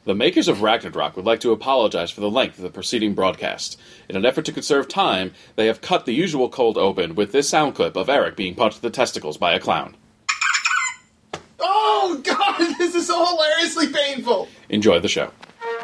The makers of Ragnarok would like to apologize for the length of the preceding broadcast. In an effort to conserve time, they have cut the usual cold open with this sound clip of Eric being punched in the testicles by a clown. Oh, God, this is so hilariously painful! Enjoy the show.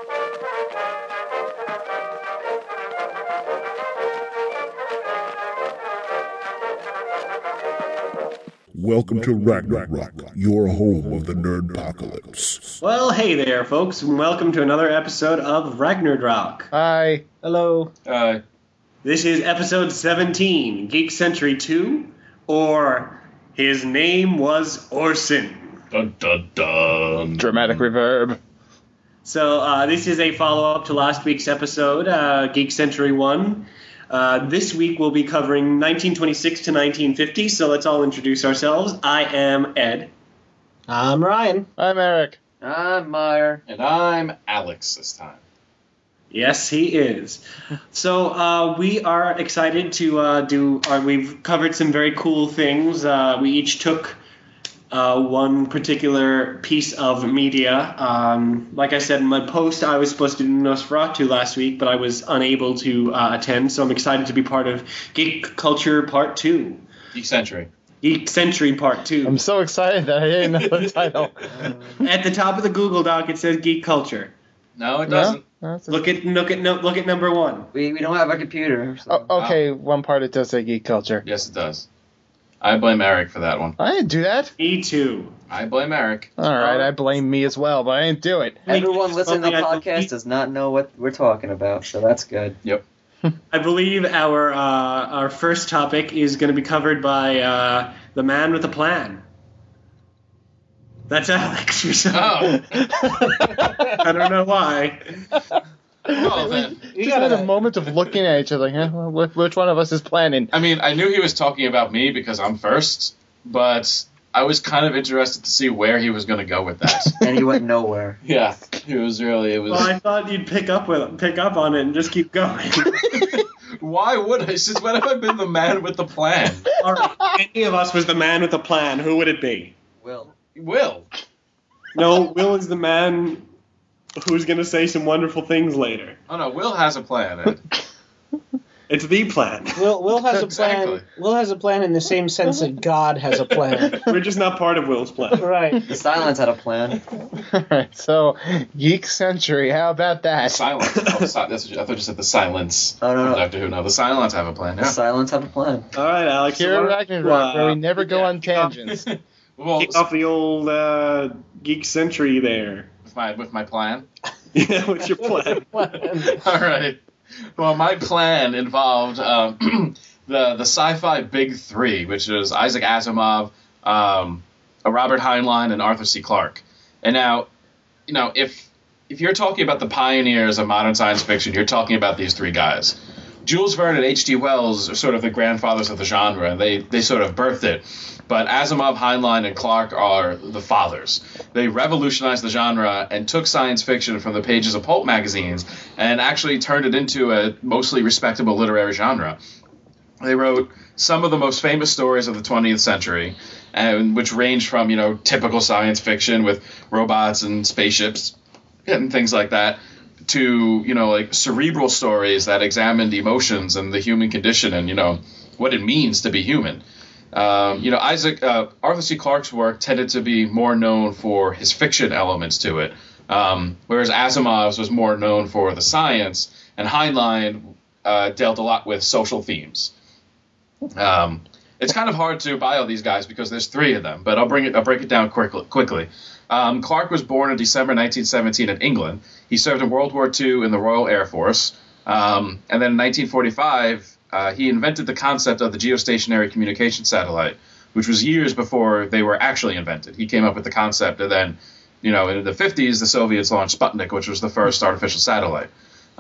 Welcome to Ragnarok, your home of the Nerdpocalypse. Well, hey there, folks, and welcome to another episode of Ragnarok. Hi. Hello. This is episode 17, Geek Century 2, or His Name Was Orson. Dun, dun, dun. Dramatic reverb. So, this is a follow-up to last week's episode, Geek Century 1. This week we'll be covering 1926 to 1950, so let's all introduce ourselves. I am Ed. I'm Ryan. I'm Eric. I'm Meyer. And I'm Alex this time. Yes, he is. So we are excited to we've covered some very cool things. We each took one particular piece of media. Like I said in my post, I was supposed to do Nosferatu last week, but I was unable to attend, so I'm excited to be part of Geek Culture Part 2. Geek Century. Geek Century Part 2. I'm so excited that I didn't know the title. At the top of the Google Doc, it says Geek Culture. No, it doesn't. No, Look at number one. We don't have a computer. So. Okay, one part it does say geek culture. Yes, it does. I blame Eric for that one. I didn't do that. Me too. I blame Eric. All right, I blame me as well, but I didn't do it. Everyone listening to the I podcast believe- does not know what we're talking about, so that's good. Yep. I believe our first topic is going to be covered by the man with a plan. That's Alex. Oh. I don't know why. Well, then. We just had a moment of looking at each other. Huh? Which one of us is planning? I mean, I knew he was talking about me because I'm first, but I was kind of interested to see where he was going to go with that. And he went nowhere. Yeah, it was. Well, I thought you'd pick up on it and just keep going. Why would I? Since when have I been the man with the plan? All right, if any of us was the man with the plan, who would it be? Will. No, Will is the man who's going to say some wonderful things later. Oh no, Will has a plan. Ed. It's the plan. Will has a plan. Exactly. Will has a plan in the same sense that God has a plan. We're just not part of Will's plan. Right. The Silence had a plan. All right, so Geek Century. How about that? Silence. Oh, that's what I thought you said the silence. Oh, no. Doctor Who. No, the Silence have a plan. The Yeah. Silence had a plan. All right, Alex. Here at Ragnarok, where we never go on tangents. Well, Kick off the old Geek Century there. with my plan. Yeah, what's your plan? All right. Well, my plan involved the sci-fi big three, which is Isaac Asimov, Robert Heinlein, and Arthur C. Clarke. And now, if you're talking about the pioneers of modern science fiction, you're talking about these three guys. Jules Verne and H.G. Wells are sort of the grandfathers of the genre. They sort of birthed it. But Asimov, Heinlein, and Clarke are the fathers. They revolutionized the genre and took science fiction from the pages of pulp magazines and actually turned it into a mostly respectable literary genre. They wrote some of the most famous stories of the 20th century, which ranged from, typical science fiction with robots and spaceships and things like that, to, like cerebral stories that examined emotions and the human condition and, what it means to be human. Arthur C. Clarke's work tended to be more known for his fiction elements to it, whereas Asimov's was more known for the science, and Heinlein dealt a lot with social themes. It's kind of hard to buy all these guys because there's three of them, but I'll break it down quickly. Clarke was born in December 1917 in England. He served in World War II in the Royal Air Force, and then in 1945. He invented the concept of the geostationary communication satellite, which was years before they were actually invented. He came up with the concept, and then, in the 50s, the Soviets launched Sputnik, which was the first artificial satellite.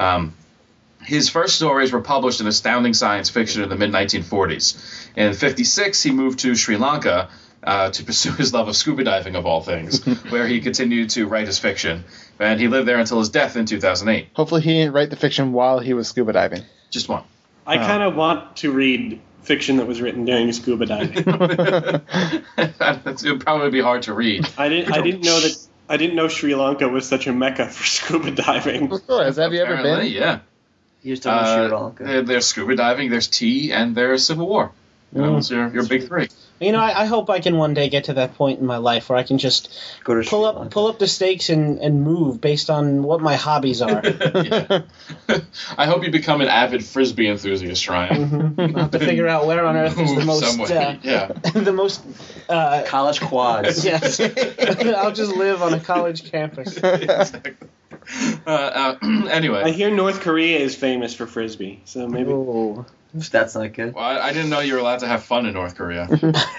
His first stories were published in Astounding Science Fiction in the mid-1940s. In 1956, he moved to Sri Lanka to pursue his love of scuba diving, of all things, where he continued to write his fiction. And he lived there until his death in 2008. Hopefully he didn't write the fiction while he was scuba diving. Just one. I kind of want to read fiction that was written during scuba diving. It would probably be hard to read. I didn't know that I didn't know Sri Lanka was such a mecca for scuba diving. Of course. Have you ever Apparently, been? Yeah. He was talking about Sri Lanka. There's scuba diving, there's tea, and there's Civil War. Those are your big three. You know, I hope I can one day get to that point in my life where I can just Go to Sri Lanka. pull up the stakes and move based on what my hobbies are. Yeah. I hope you become an avid frisbee enthusiast, Ryan. I'll have to figure out where on earth is the Move most somewhere. Yeah. the most College quads. yes. I'll just live on a college campus. Exactly. Anyway. I hear North Korea is famous for frisbee, so maybe. Ooh. That's not good. Well, I didn't know you were allowed to have fun in North Korea.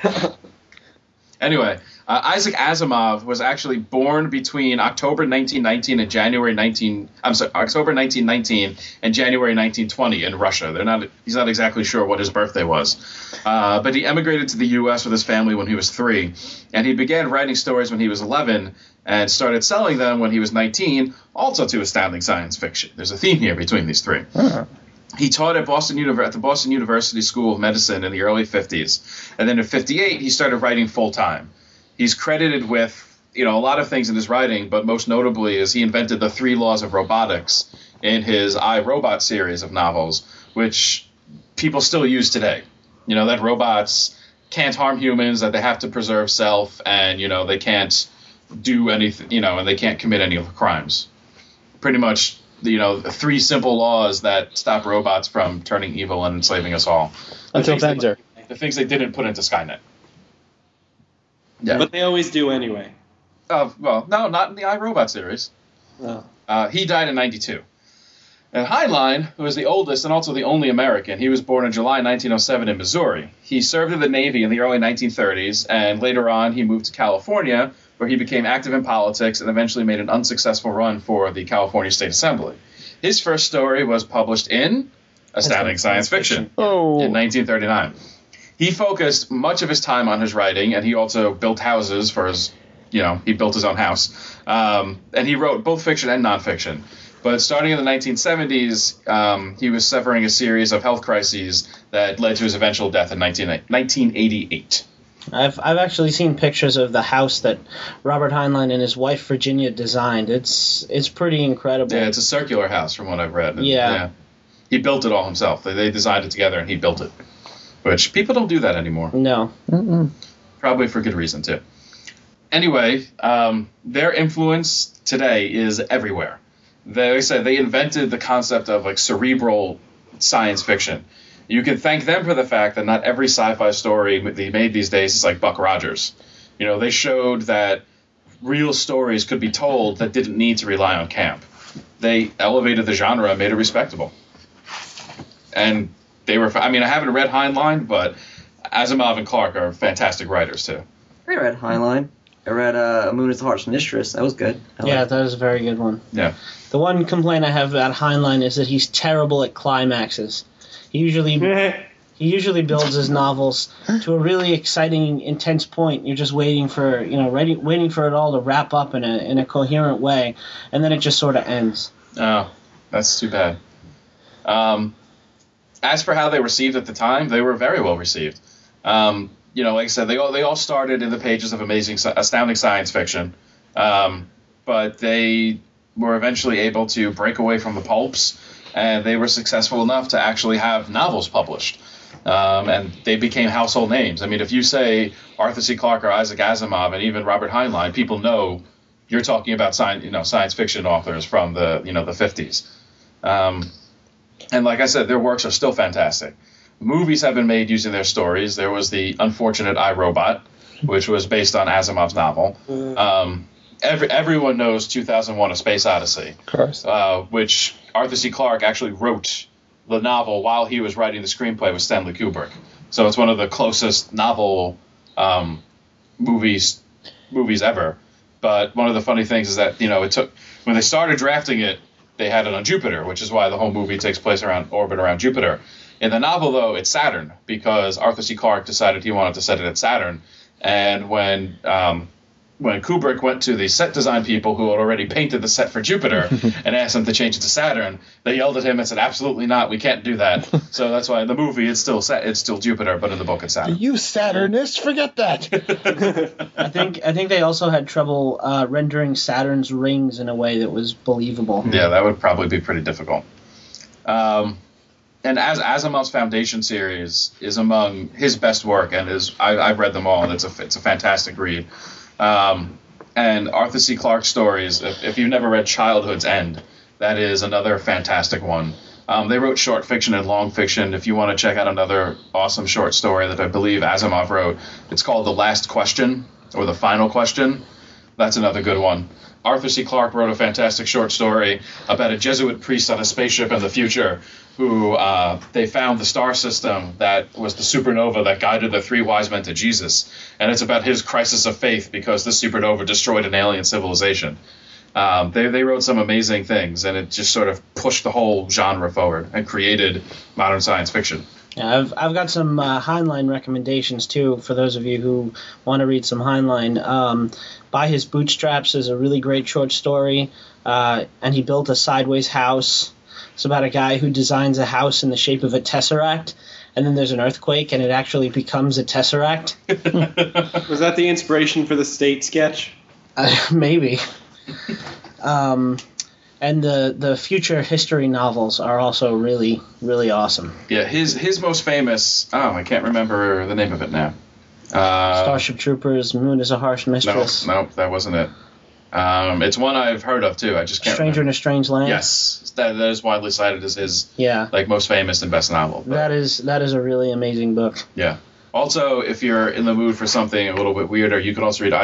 Anyway, Isaac Asimov was actually born between October 1919 and October 1919 and January 1920 in Russia. He's not exactly sure what his birthday was, but he emigrated to the U.S. with his family when he was 3, and he began writing stories when he was 11 and started selling them when he was 19, also to astounding science fiction. There's a theme here between these three. He taught at the Boston University School of Medicine in the early 50s. And then in 58, he started writing full-time. He's credited with, a lot of things in his writing, but most notably is he invented the 3 laws of robotics in his I, Robot series of novels, which people still use today. That robots can't harm humans, that they have to preserve self, and, they can't do anything, and they can't commit any crimes. Pretty much, 3 simple laws that stop robots from turning evil and enslaving us all. Until Benzer. The things they didn't put into Skynet. Yeah. But they always do anyway. Well, no, not in the iRobot series. Oh. He died in 92. And Heinlein, who was the oldest and also the only American, he was born in July 1907 in Missouri. He served in the Navy in the early 1930s, and later on he moved to California, where he became active in politics and eventually made an unsuccessful run for the California State Assembly. His first story was published in Astounding Science Fiction in 1939. He focused much of his time on his writing, and he also built houses for his, he built his own house. And he wrote both fiction and nonfiction. But starting in the 1970s, he was suffering a series of health crises that led to his eventual death in 1988. I've actually seen pictures of the house that Robert Heinlein and his wife Virginia designed. It's pretty incredible. Yeah, it's a circular house from what I've read. And, Yeah. He built it all himself. They designed it together and he built it. Which people don't do that anymore. No. Probably for good reason, too. Anyway, their influence today is everywhere. They said they invented the concept of cerebral science fiction. You can thank them for the fact that not every sci-fi story they made these days is like Buck Rogers. They showed that real stories could be told that didn't need to rely on camp. They elevated the genre and made it respectable. And they were, I haven't read Heinlein, but Asimov and Clarke are fantastic writers, too. I read Heinlein. I read Moon is the Heart's Mistress. That was good. Yeah, that was a very good one. Yeah. The one complaint I have about Heinlein is that he's terrible at climaxes. He usually builds his novels to a really exciting, intense point. You're just waiting for waiting for it all to wrap up in a coherent way, and then it just sort of ends. Oh, that's too bad. As for how they received at the time, they were very well received. Like I said, they all started in the pages of astounding science fiction, but they were eventually able to break away from the pulps, and they were successful enough to actually have novels published. And they became household names. If you say Arthur C. Clarke or Isaac Asimov and even Robert Heinlein, people know you're talking about science fiction authors from the 50s. And like I said, their works are still fantastic. Movies have been made using their stories. There was the unfortunate I, Robot, which was based on Asimov's novel. Everyone knows 2001: A Space Odyssey, Of course. which Arthur C. Clarke actually wrote the novel while he was writing the screenplay with Stanley Kubrick. So it's one of the closest novel movies ever. But one of the funny things is that it took, when they started drafting it, they had it on Jupiter, which is why the whole movie takes place orbit around Jupiter. In the novel, though, it's Saturn, because Arthur C. Clarke decided he wanted to set it at Saturn. And when when Kubrick went to the set design people who had already painted the set for Jupiter and asked them to change it to Saturn, they yelled at him and said, "Absolutely not! We can't do that." So that's why in the movie it's still Jupiter, but in the book it's Saturn. You Saturnists, forget that. I think they also had trouble rendering Saturn's rings in a way that was believable. Yeah, that would probably be pretty difficult. And as Asimov's Foundation series is among his best work, and I've read them all, and it's a fantastic read. And Arthur C. Clarke's stories, if you've never read Childhood's End, that is another fantastic one. They wrote short fiction and long fiction. If you want to check out another awesome short story that I believe Asimov wrote, it's called The Last Question, or The Final Question. That's another good one. Arthur C. Clarke wrote a fantastic short story about a Jesuit priest on a spaceship in the future who they found the star system that was the supernova that guided the three wise men to Jesus. And it's about his crisis of faith because this supernova destroyed an alien civilization. They wrote some amazing things, and it just sort of pushed the whole genre forward and created modern science fiction. Yeah, I've got some Heinlein recommendations, too, for those of you who want to read some Heinlein. By His Bootstraps is a really great short story, and he built a sideways house. It's about a guy who designs a house in the shape of a tesseract, and then there's an earthquake, and it actually becomes a tesseract. Was that the inspiration for the State sketch? Maybe. And the future history novels are also really, really awesome. Yeah, his most famous, I can't remember the name of it now. Starship Troopers, Moon is a Harsh Mistress. No, that wasn't it. It's one I've heard of, too. I just can't Stranger remember. in a Strange Land? Yes, that is widely cited as his most famous and best novel. But, that is a really amazing book. Yeah. Also, if you're in the mood for something a little bit weirder, you can also read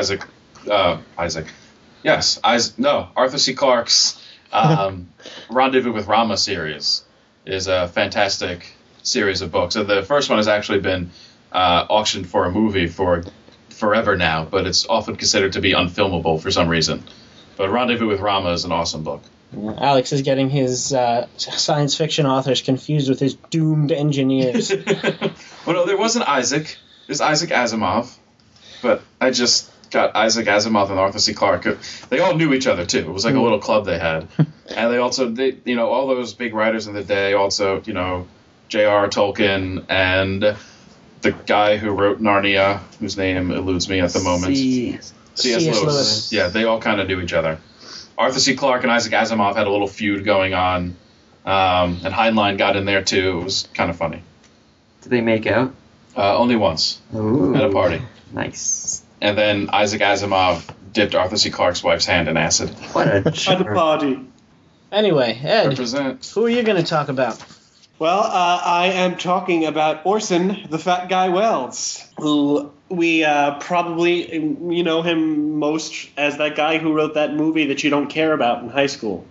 Arthur C. Clarke's Rendezvous with Rama series is a fantastic series of books. And the first one has actually been auctioned for a movie for forever now, but it's often considered to be unfilmable for some reason. But Rendezvous with Rama is an awesome book. Alex is getting his science fiction authors confused with his doomed engineers. Well, no, there wasn't Isaac. There's Isaac Asimov, but I just got Isaac Asimov and Arthur C. Clarke. They all knew each other, too. It was like a little club they had. And they also, all those big writers in the day also, J.R. Tolkien and the guy who wrote Narnia, whose name eludes me at the moment. C.S. Lewis. Yeah, they all kind of knew each other. Arthur C. Clarke and Isaac Asimov had a little feud going on, and Heinlein got in there, too. It was kind of funny. Did they make out? Only once. Ooh. At a party. Nice. And then Isaac Asimov dipped Arthur C. Clarke's wife's hand in acid. What a At the party. Anyway, Ed, Represent. who are you going to talk about? Well, I am talking about Orson, the Fat Guy Wells, who we probably, know him most as that guy who wrote that movie that you don't care about in high school,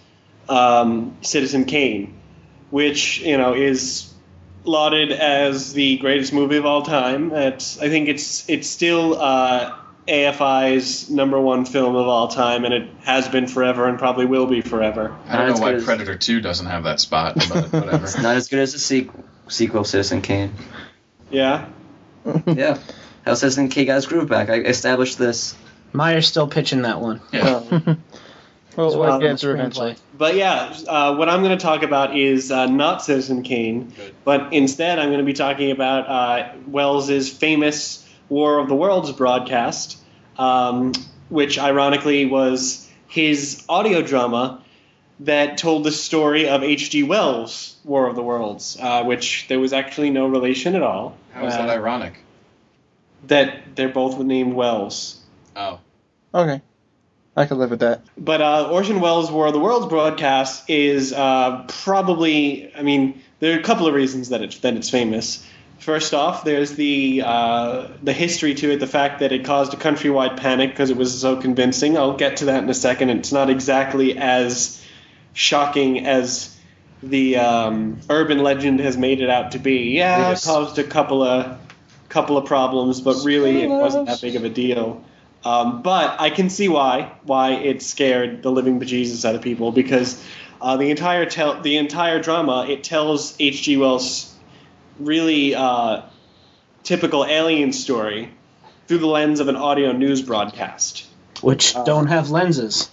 Citizen Kane, which, is lauded as the greatest movie of all time. I think it's still AFI's #1 film of all time, and it has been forever and probably will be forever. I don't know why Predator 2 doesn't have that spot, but whatever. It's not as good as the sequel, Citizen Kane. Yeah? Yeah. How Citizen Kane got his groove back. I established this. Meyer's still pitching that one. Yeah. We'll get to eventually. But yeah, what I'm going to talk about is not Citizen Kane, but instead I'm going to be talking about Wells's famous War of the Worlds broadcast, which ironically was his audio drama that told the story of H.G. Wells' War of the Worlds, which there was actually no relation at all. How is that ironic? That they're both named Wells. Oh. Okay. I can live with that. But Orson Welles' War of the Worlds broadcast is probably, there are a couple of reasons that it's famous. First off, there's the history to it, the fact that it caused a countrywide panic because it was so convincing. I'll get to that in a second. It's not exactly as shocking as the urban legend has made it out to be. Yeah, it caused a couple of problems, but really it wasn't that big of a deal. But I can see why it scared the living bejesus out of people, because the entire drama, it tells H.G. Wells' really typical alien story through the lens of an audio news broadcast. Which don't have lenses.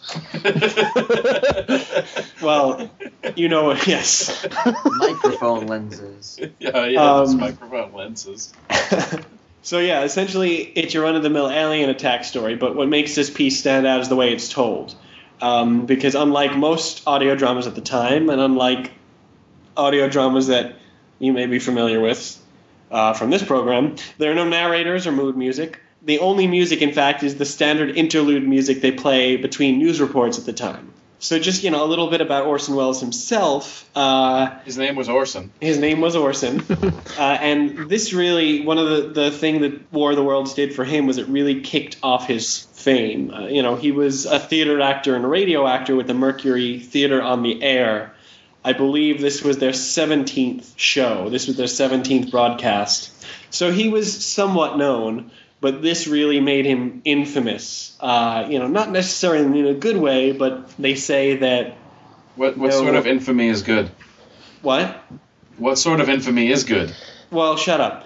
Well, yes. Microphone lenses. Those microphone lenses. So yeah, essentially it's your run-of-the-mill alien attack story, but what makes this piece stand out is the way it's told. Because unlike most audio dramas at the time, and unlike audio dramas that you may be familiar with from this program, there are no narrators or mood music. The only music, in fact, is the standard interlude music they play between news reports at the time. So just, a little bit about Orson Welles himself. His name was Orson. His name was Orson. And this really, one of the thing that War of the Worlds did for him was it really kicked off his fame. He was a theater actor and a radio actor with the Mercury Theater on the Air. I believe this was their 17th show. This was their 17th broadcast. So he was somewhat known. But this really made him infamous. Not necessarily in a good way, but they say that... What sort of infamy is good? What? What sort of infamy is good? Well, shut up.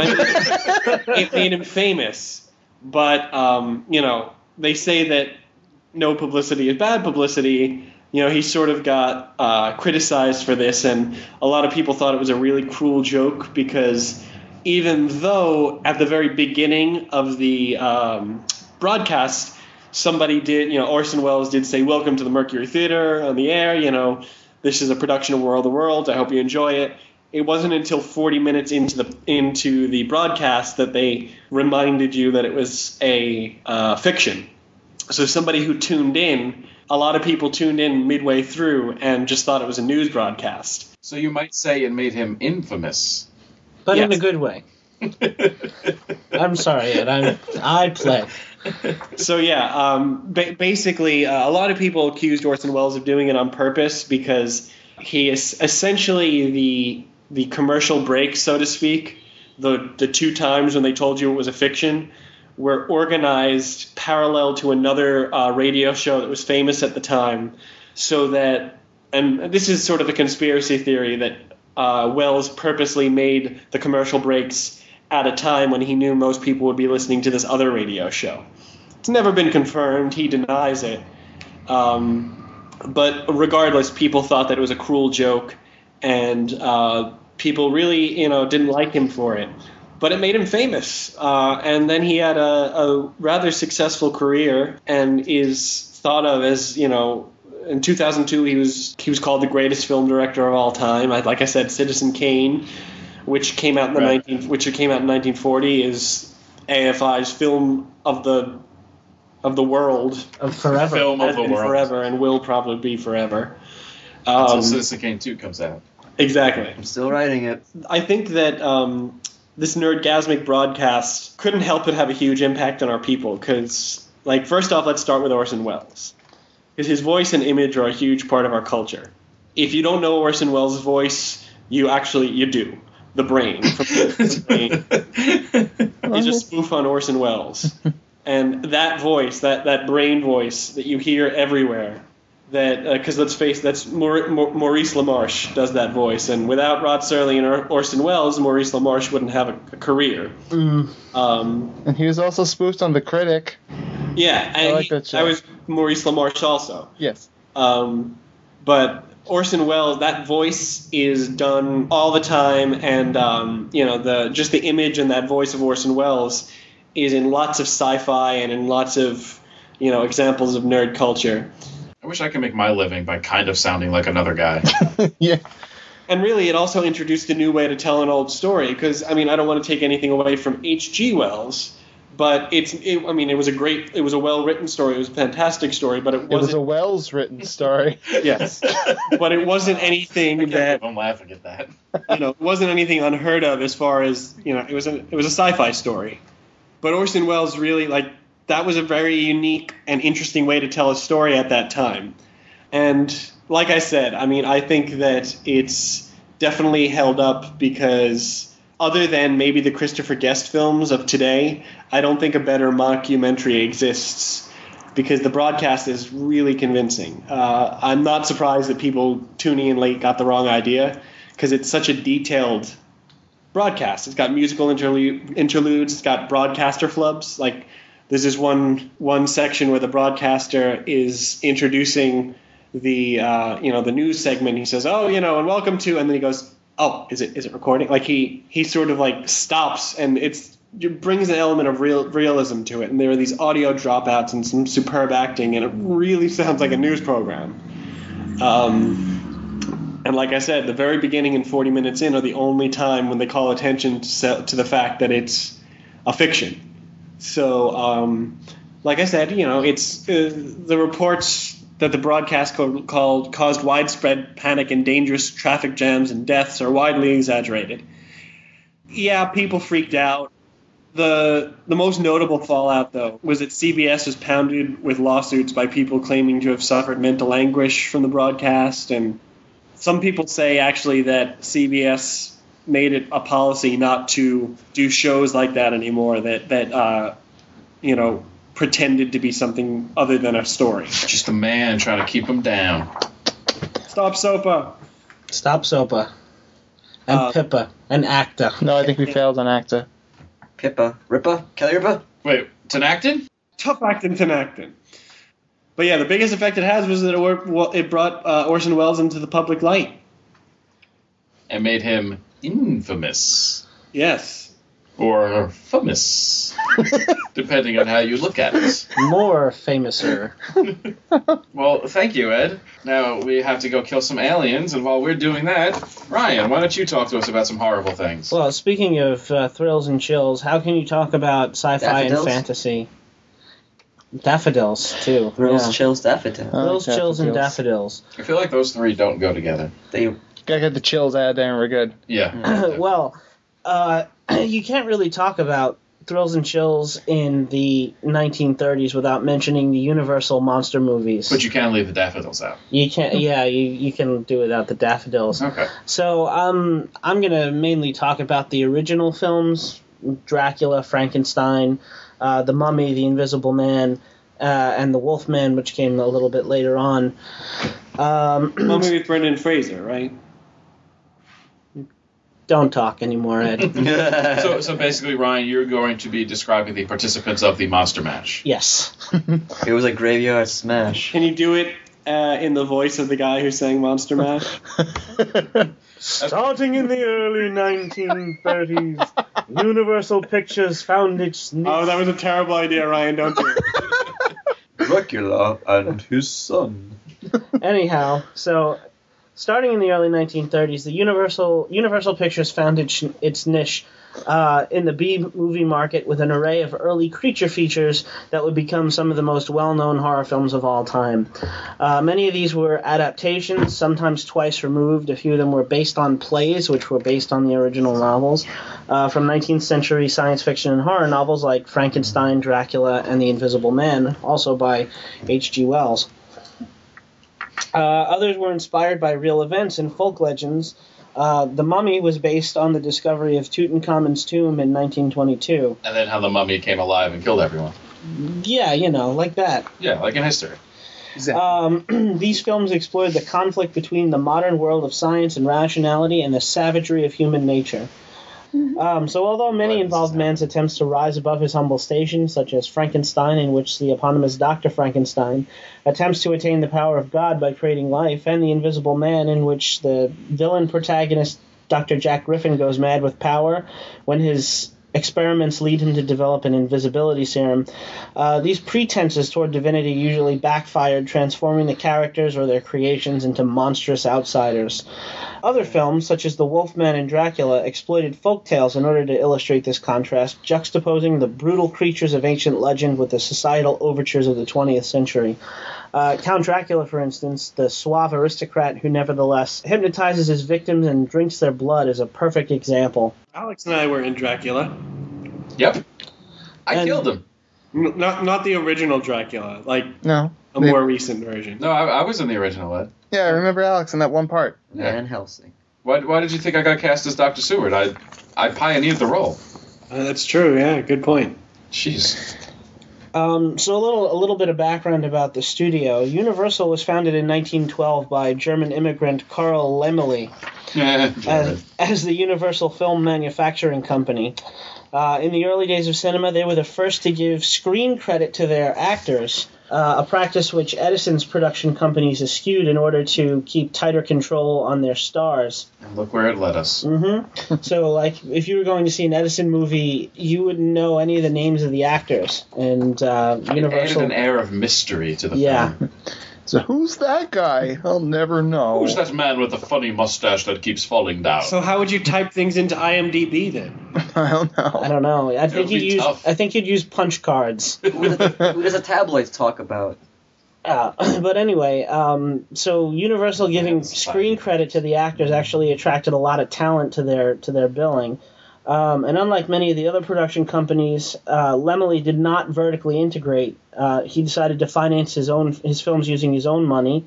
It made him famous. But, they say that no publicity is bad publicity. He sort of got criticized for this, and a lot of people thought it was a really cruel joke because... even though at the very beginning of the broadcast, somebody did, Orson Welles did say, "Welcome to the Mercury Theater on the Air, this is a production of War of the Worlds, I hope you enjoy it." It wasn't until 40 minutes into the broadcast that they reminded you that it was a fiction. So somebody who tuned in, a lot of people tuned in midway through and just thought it was a news broadcast. So you might say it made him infamous. But Yes. in a good way. I'm sorry, Ed. I play. So yeah, basically, a lot of people accused Orson Welles of doing it on purpose because he is essentially the commercial break, so to speak. The two times when they told you it was a fiction were organized parallel to another radio show that was famous at the time, so that, and this is sort of a conspiracy theory that Welles purposely made the commercial breaks at a time when he knew most people would be listening to this other radio show. It's never been confirmed. He denies it. But regardless, people thought that it was a cruel joke, and people really, didn't like him for it. But it made him famous. And then he had a rather successful career and is thought of as, in 2002, he was called the greatest film director of all time. Like I said, Citizen Kane, which came out in 1940, is AFI's film of the world, Of forever. Film has of the been world. forever, and will probably be forever. Until Citizen Kane 2 comes out. Exactly. I'm still writing it. I think that this Nerdgasmic broadcast couldn't help but have a huge impact on our people because, first off, let's start with Orson Welles. Because his voice and image are a huge part of our culture. If you don't know Orson Welles' voice, you do. The Brain. From the Brain. He's a spoof on Orson Welles. And that voice, that Brain voice that you hear everywhere, because let's face it, that's Maurice LaMarche does that voice. And without Rod Serling and Orson Welles, Maurice LaMarche wouldn't have a career. And he was also spoofed on The Critic. Yeah, and I like that show. I was Maurice LaMarche also. Yes. But Orson Welles, that voice is done all the time, and the image and that voice of Orson Welles is in lots of sci-fi and in lots of examples of nerd culture. I wish I could make my living by kind of sounding like another guy. Yeah. And really, it also introduced a new way to tell an old story. Because I don't want to take anything away from H.G. Wells. But it was a well-written story. It was a fantastic story, but it was wasn't. a Wells-written story. Yes, but it wasn't anything that I'm laughing at that. it wasn't anything unheard of as far as it was a sci-fi story. But Orson Welles really that was a very unique and interesting way to tell a story at that time. And like I said, I think that it's definitely held up because, other than maybe the Christopher Guest films of today, I don't think a better mockumentary exists because the broadcast is really convincing. I'm not surprised that people tuning in late got the wrong idea because it's such a detailed broadcast. It's got musical interludes. It's got broadcaster flubs. Like there's this one section where the broadcaster is introducing the the news segment. He says, "Oh, and welcome to," and then he goes, "Oh, is it recording?" Like he sort of like stops, and it brings an element of realism to it. And there are these audio dropouts and some superb acting, and it really sounds like a news program. And like I said, the very beginning and 40 minutes in are the only time when they call attention to the fact that it's a fiction. So, like I said, it's the reports that the broadcast caused widespread panic and dangerous traffic jams and deaths are widely exaggerated. Yeah, people freaked out. The most notable fallout, though, was that CBS was pounded with lawsuits by people claiming to have suffered mental anguish from the broadcast, and some people say actually that CBS made it a policy not to do shows like that anymore, that pretended to be something other than a story. Just a man trying to keep him down. Stop SOPA. Stop SOPA. And Pippa. And ACTA. No, I think we failed on ACTA. Pippa. Rippa? Kelly Rippa? Wait, Tenactin? Tough acting, Tenactin. But yeah, the biggest effect it has was that it brought Orson Welles into the public light. And made him infamous. Yes. Or famous. Depending on how you look at it. More famouser. Well, thank you, Ed. Now we have to go kill some aliens, and while we're doing that, Ryan, why don't you talk to us about some horrible things? Well, speaking of thrills and chills, how can you talk about sci-fi and Daffodils? fantasy? Daffodils, too. Thrills, yeah. chills, daffodil. Thrills, chills, and daffodils. daffodils. I feel like those three don't go together. They Gotta get the chills out of there and we're good. Yeah. Well, you can't really talk about thrills and chills in the 1930s without mentioning the Universal monster movies. But you can't leave the daffodils out. You can't. Yeah, you can do without the daffodils. Okay. So I'm gonna mainly talk about the original films: Dracula, Frankenstein, The Mummy, The Invisible Man, and The Wolfman, which came a little bit later on. Mummy with Brendan Fraser, right? Don't talk anymore, Ed. So basically, Ryan, you're going to be describing the participants of the Monster Mash. Yes. It was a graveyard smash. Can you do it in the voice of the guy who sang Monster Mash? Starting in the early 1930s, Universal Pictures found its niche. Oh, that was a terrible idea, Ryan. Don't do it. Dracula and his son. Anyhow, so starting in the early 1930s, the Universal Pictures found its niche in the B-movie market with an array of early creature features that would become some of the most well-known horror films of all time. Many of these were adaptations, sometimes twice removed. A few of them were based on plays, which were based on the original novels, from 19th century science fiction and horror novels like Frankenstein, Dracula, and The Invisible Man, also by H.G. Wells. Others were inspired by real events and folk legends. The Mummy was based on the discovery of Tutankhamun's tomb in 1922. And then how the mummy came alive and killed everyone. Yeah, like that. Yeah, like in history. These films explored the conflict between the modern world of science and rationality and the savagery of human nature. So although many involved man's attempts to rise above his humble station, such as Frankenstein, in which the eponymous Dr. Frankenstein attempts to attain the power of God by creating life, and The Invisible Man, in which the villain protagonist Dr. Jack Griffin goes mad with power when his experiments lead him to develop an invisibility serum. These pretenses toward divinity usually backfired, transforming the characters or their creations into monstrous outsiders. Other films, such as The Wolfman and Dracula, exploited folktales in order to illustrate this contrast, juxtaposing the brutal creatures of ancient legend with the societal overtures of the 20th century. Count Dracula, for instance, the suave aristocrat who nevertheless hypnotizes his victims and drinks their blood, is a perfect example. Alex and I were in Dracula. Yep. I killed him. Not the original Dracula, like No. a more recent version. No, I was in the original, Ed. Yeah, I remember Alex in that one part. Yeah. Van Helsing. Why did you think I got cast as Dr. Seward? I pioneered the role. That's true, yeah, good point. Jeez. So a little bit of background about the studio. Universal was founded in 1912 by German immigrant Karl Laemmle. as the Universal Film Manufacturing Company. In the early days of cinema, they were the first to give screen credit to their actors, a practice which Edison's production companies eschewed in order to keep tighter control on their stars. And look where it led us. Mm-hmm. So, like, if you were going to see an Edison movie, you wouldn't know any of the names of the actors. And Universal added an air of mystery to the film. So who's that guy? I'll never know. Who's that man with the funny mustache that keeps falling down? So how would you type things into IMDb then? I don't know. I don't know. I think would be tough. you'd use punch cards. Who does the tabloids talk about? But anyway, so Universal giving screen credit to the actors actually attracted a lot of talent to their billing. And unlike many of the other production companies, Laemmle did not vertically integrate. He decided to finance his films using his own money,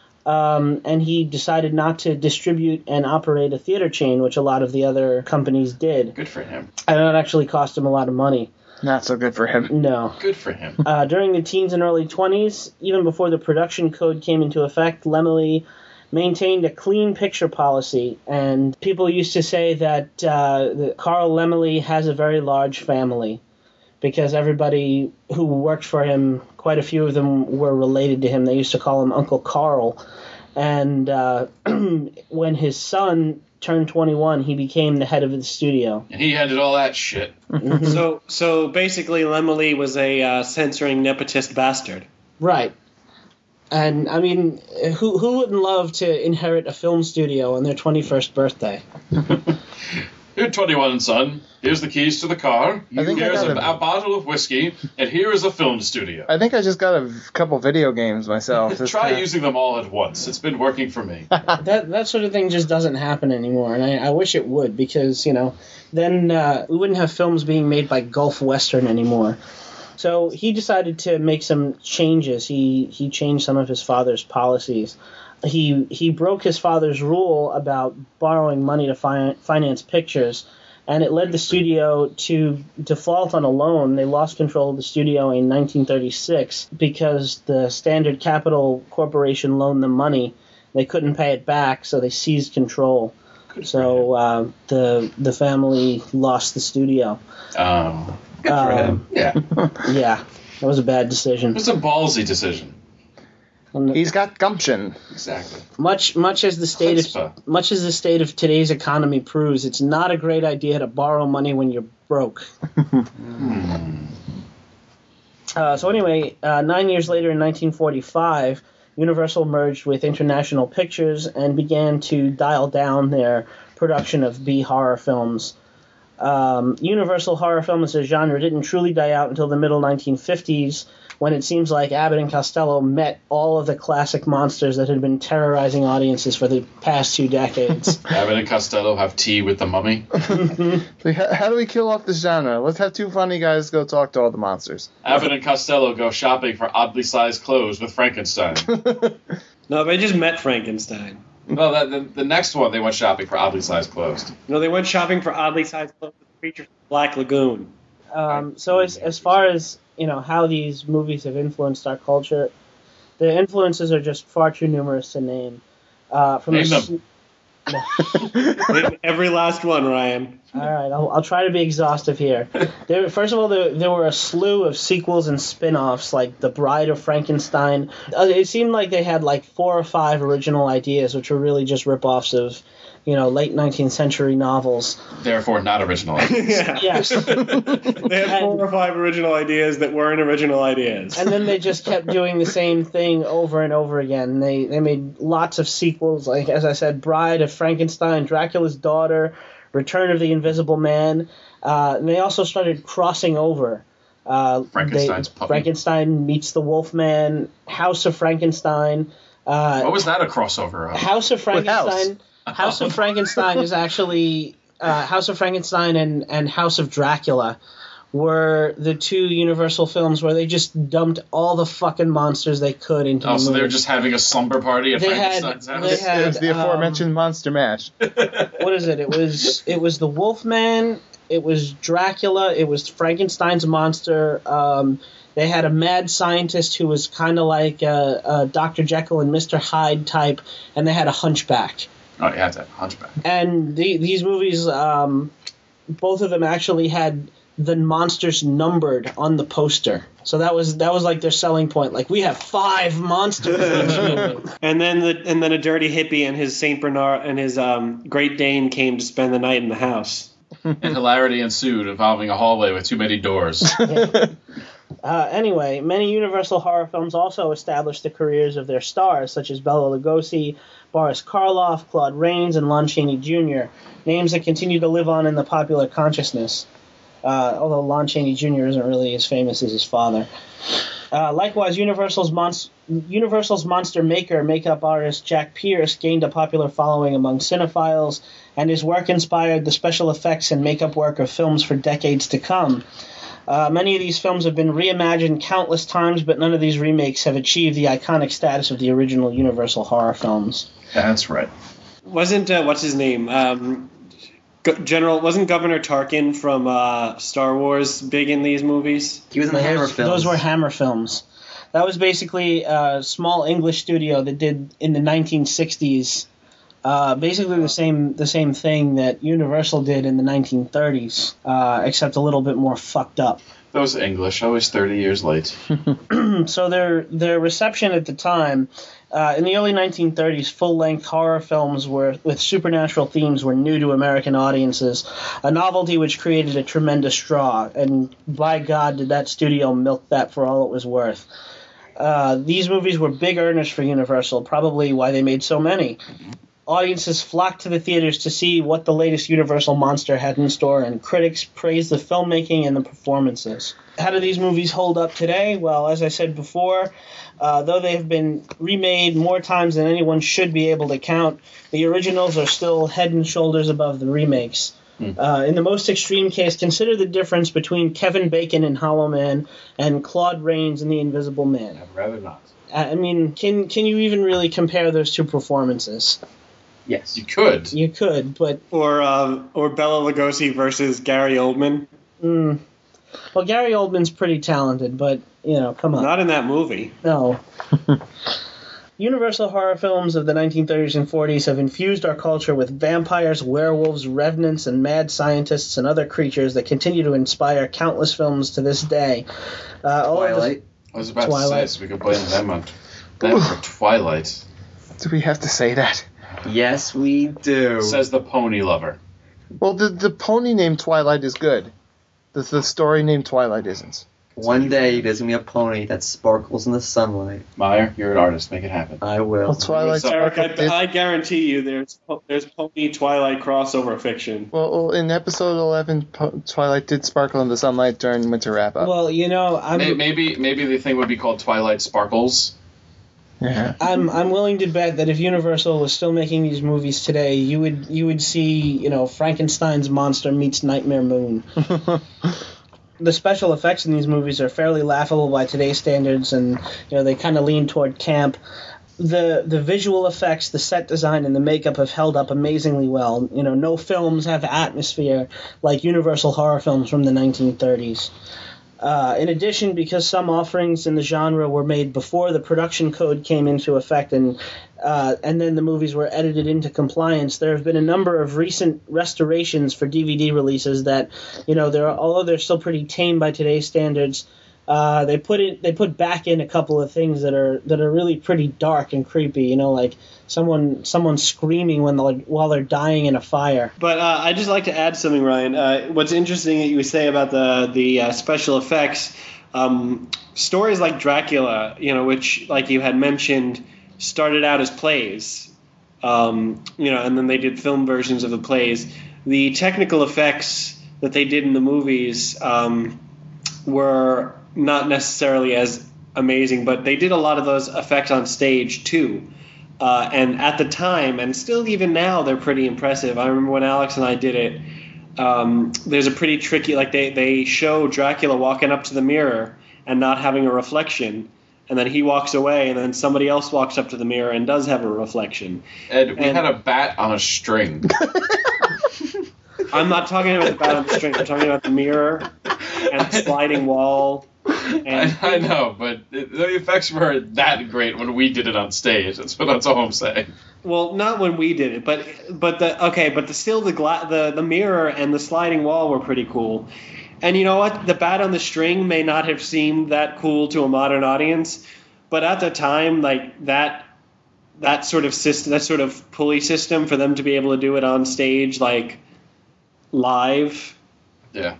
and he decided not to distribute and operate a theater chain, which a lot of the other companies did. Good for him. And that actually cost him a lot of money. Not so good for him. No. Good for him. During the teens and early 20s, even before the production code came into effect, Laemmle maintained a clean picture policy, and people used to say that Carl Laemmle has a very large family because everybody who worked for him, quite a few of them were related to him. They used to call him Uncle Carl. And when his son turned 21, he became the head of the studio. And he handled all that shit. So basically, Laemmle was a censoring nepotist bastard. Right. And, I mean, who wouldn't love to inherit a film studio on their 21st birthday? You're 21, son. Here's the keys to the car. Here's a bottle of whiskey. And here is a film studio. I think I just got a couple video games myself. Try using them all at once. It's been working for me. That sort of thing just doesn't happen anymore, and I wish it would, because, then we wouldn't have films being made by Gulf Western anymore. So he decided to make some changes. He changed some of his father's policies. He broke his father's rule about borrowing money to finance pictures, and it led the studio to default on a loan. They lost control of the studio in 1936 because the Standard Capital Corporation loaned them money. They couldn't pay it back, so they seized control. So the family lost the studio. Good for him. Yeah. Yeah, that was a bad decision. It was a ballsy decision. He's got gumption. Exactly. Much as the state of today's economy proves, it's not a great idea to borrow money when you're broke. So anyway, 9 years later, in 1945, Universal merged with International Pictures and began to dial down their production of B horror films. Universal horror film as a genre didn't truly die out until the middle 1950s, when it seems like Abbott and Costello met all of the classic monsters that had been terrorizing audiences for the past 2 decades. Abbott and Costello have tea with the mummy. How do we kill off this genre? Let's have 2 funny guys go talk to all the monsters. Abbott and Costello go shopping for oddly sized clothes with Frankenstein. No, they just met Frankenstein. Well, the next one, they went shopping for oddly sized clothes. No, they went shopping for oddly sized clothes with creatures from Black Lagoon. So as far as how these movies have influenced our culture, the influences are just far too numerous to name. Name them. Every last one, Ryan. All right, I'll try to be exhaustive here. First of all, there were a slew of sequels and spin-offs, like The Bride of Frankenstein. It seemed like they had like 4 or 5 original ideas, which were really just rip-offs of, late 19th century novels. Therefore, not original. Yeah. Yes. They had 4 or 5 original ideas that weren't original ideas. And then they just kept doing the same thing over and over again. They made lots of sequels, like, as I said, Bride of Frankenstein, Dracula's Daughter, Return of the Invisible Man. And they also started crossing over. Frankenstein's puppy. Frankenstein meets the Wolfman, House of Frankenstein. What was that a crossover of? House of Frankenstein. House of Frankenstein is actually House of Frankenstein and House of Dracula were the 2 Universal films where they just dumped all the fucking monsters they could into the movie. So they were just having a slumber party at Frankenstein's house? It was the aforementioned monster mash. What is it? It was the Wolfman, it was Dracula, it was Frankenstein's monster. They had a mad scientist who was kind of like a Dr. Jekyll and Mr. Hyde type, and they had a hunchback. Oh, you have to have Hunchback. And these movies, both of them actually had the monsters numbered on the poster. So that was like their selling point. Like, we have 5 monsters in each movie. And then a dirty hippie and his Saint Bernard and his Great Dane came to spend the night in the house. And hilarity ensued involving a hallway with too many doors. Anyway, many Universal horror films also established the careers of their stars, such as Bela Lugosi, Boris Karloff, Claude Rains, and Lon Chaney Jr., names that continue to live on in the popular consciousness. Although Lon Chaney Jr. isn't really as famous as his father. Likewise, Universal's monster maker, makeup artist Jack Pierce gained a popular following among cinephiles, and his work inspired the special effects and makeup work of films for decades to come. Many of these films have been reimagined countless times, but none of these remakes have achieved the iconic status of the original Universal horror films. That's right. Wasn't what's his name? Wasn't Governor Tarkin from Star Wars big in these movies? He was in the Hammer films. Those were Hammer films. That was basically a small English studio that did in the 1960s basically the same thing that Universal did in the 1930s, except a little bit more fucked up. Those English, always 30 years late. So their reception at the time, in the early 1930s, full-length horror films with supernatural themes were new to American audiences, a novelty which created a tremendous draw, and by God did that studio milk that for all it was worth. These movies were big earners for Universal, probably why they made so many. Audiences flocked to the theaters to see what the latest Universal monster had in store, and critics praised the filmmaking and the performances. How do these movies hold up today? Well, as I said before, though they have been remade more times than anyone should be able to count, the originals are still head and shoulders above the remakes. In the most extreme case, consider the difference between Kevin Bacon in Hollow Man and Claude Rains in The Invisible Man. I'd rather not. I mean, can you even really compare those two performances? Yes. You could. You could, but... Or Bela Lugosi versus Gary Oldman. Well, Gary Oldman's pretty talented, but, come on. Not in that movie. No. Universal horror films of the 1930s and 40s have infused our culture with vampires, werewolves, revenants, and mad scientists and other creatures that continue to inspire countless films to this day. Twilight. I was about Twilight. to say, so we could blame them on that for Twilight. Do we have to say that? Yes, we do. Says the pony lover. Well, the pony named Twilight is good. The story named Twilight isn't. One day there's going to be a pony that sparkles in the sunlight. Meyer, you're an artist. Make it happen. I will. Well, Twilight Eric, sparkled. I guarantee you there's pony Twilight crossover fiction. Well, in episode 11, Twilight did sparkle in the sunlight during winter wrap-up. Well, Maybe the thing would be called Twilight Sparkles. Yeah. I'm willing to bet that if Universal was still making these movies today, you would see, Frankenstein's monster meets Nightmare Moon. The special effects in these movies are fairly laughable by today's standards, and they kind of lean toward camp. The visual effects, the set design, and the makeup have held up amazingly well. No films have atmosphere like Universal horror films from the 1930s. In addition, because some offerings in the genre were made before the production code came into effect and then the movies were edited into compliance, there have been a number of recent restorations for DVD releases that, although they're still pretty tame by today's standards, they put back in a couple of things that are really pretty dark and creepy, like someone screaming while they're dying in a fire. But I'd just like to add something, Ryan. What's interesting that you say about the special effects, stories like Dracula, which, like you had mentioned, started out as plays, and then they did film versions of the plays. The technical effects that they did in the movies were not necessarily as amazing, but they did a lot of those effects on stage too. And at the time, and still even now, they're pretty impressive. I remember when Alex and I did it, there's a pretty tricky, they show Dracula walking up to the mirror and not having a reflection, and then he walks away, and then somebody else walks up to the mirror and does have a reflection. Ed, we had a bat on a string. I'm not talking about the bat on the string. I'm talking about the mirror and the sliding wall. And I know, but the effects were that great when we did it on stage. That's all I'm saying. Well, not when we did it, but the mirror and the sliding wall were pretty cool. And you know what? The bat on the string may not have seemed that cool to a modern audience, but at the time, like that sort of system, that sort of pulley system for them to be able to do it on stage, like live. Yeah.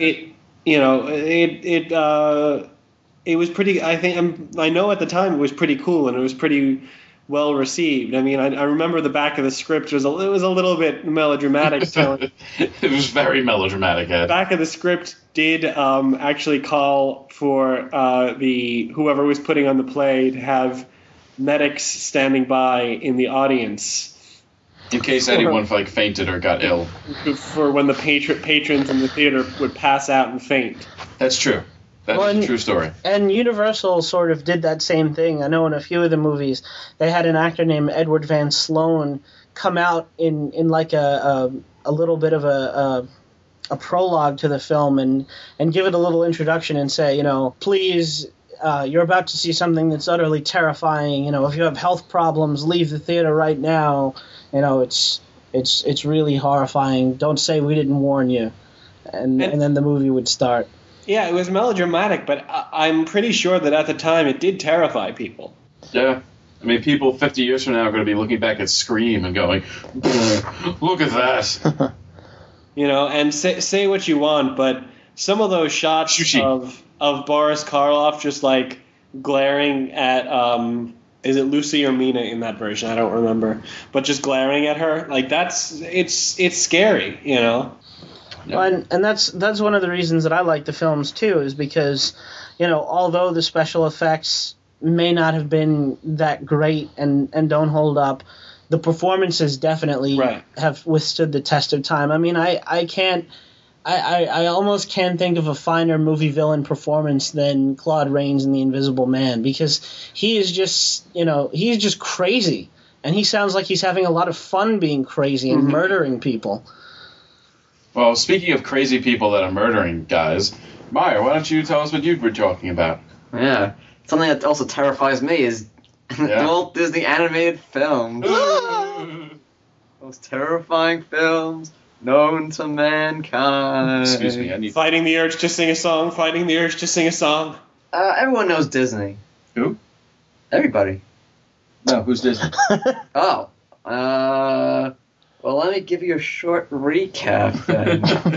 It was pretty. I know at the time it was pretty cool and it was pretty well received. I mean, I remember the back of the script was a little bit melodramatic. It was very melodramatic, Ed. The back of the script did actually call for whoever was putting on the play to have medics standing by in the audience. In case anyone fainted or got ill. For when the patrons in the theater would pass out and faint. That's true. That's a true story. And Universal sort of did that same thing. I know in a few of the movies, they had an actor named Edward Van Sloan come out in like a little bit of a prologue to the film and give it a little introduction and say, please, you're about to see something that's utterly terrifying. If you have health problems, leave the theater right now. It's really horrifying. Don't say we didn't warn you. And then the movie would start. Yeah, it was melodramatic, but I'm pretty sure that at the time it did terrify people. Yeah. I mean, people 50 years from now are going to be looking back at Scream and going, look at that. And say what you want, but some of those shots of Boris Karloff just like glaring at, is it Lucy or Mina in that version? I don't remember. But just glaring at her, like it's scary, Yeah. And that's one of the reasons that I like the films too, is because, although the special effects may not have been that great and don't hold up, the performances definitely have withstood the test of time. I mean, I almost can't think of a finer movie villain performance than Claude Rains in The Invisible Man, because he is just, he's just crazy, and he sounds like he's having a lot of fun being crazy and murdering people. Well, speaking of crazy people that are murdering guys, Meyer, why don't you tell us what you were talking about? Yeah. Something that also terrifies me is Walt Disney animated films. Most terrifying films known to mankind. Excuse me, Fighting the urge to sing a song, Everyone knows Disney. Who? Everybody. No, who's Disney? Well, let me give you a short recap then.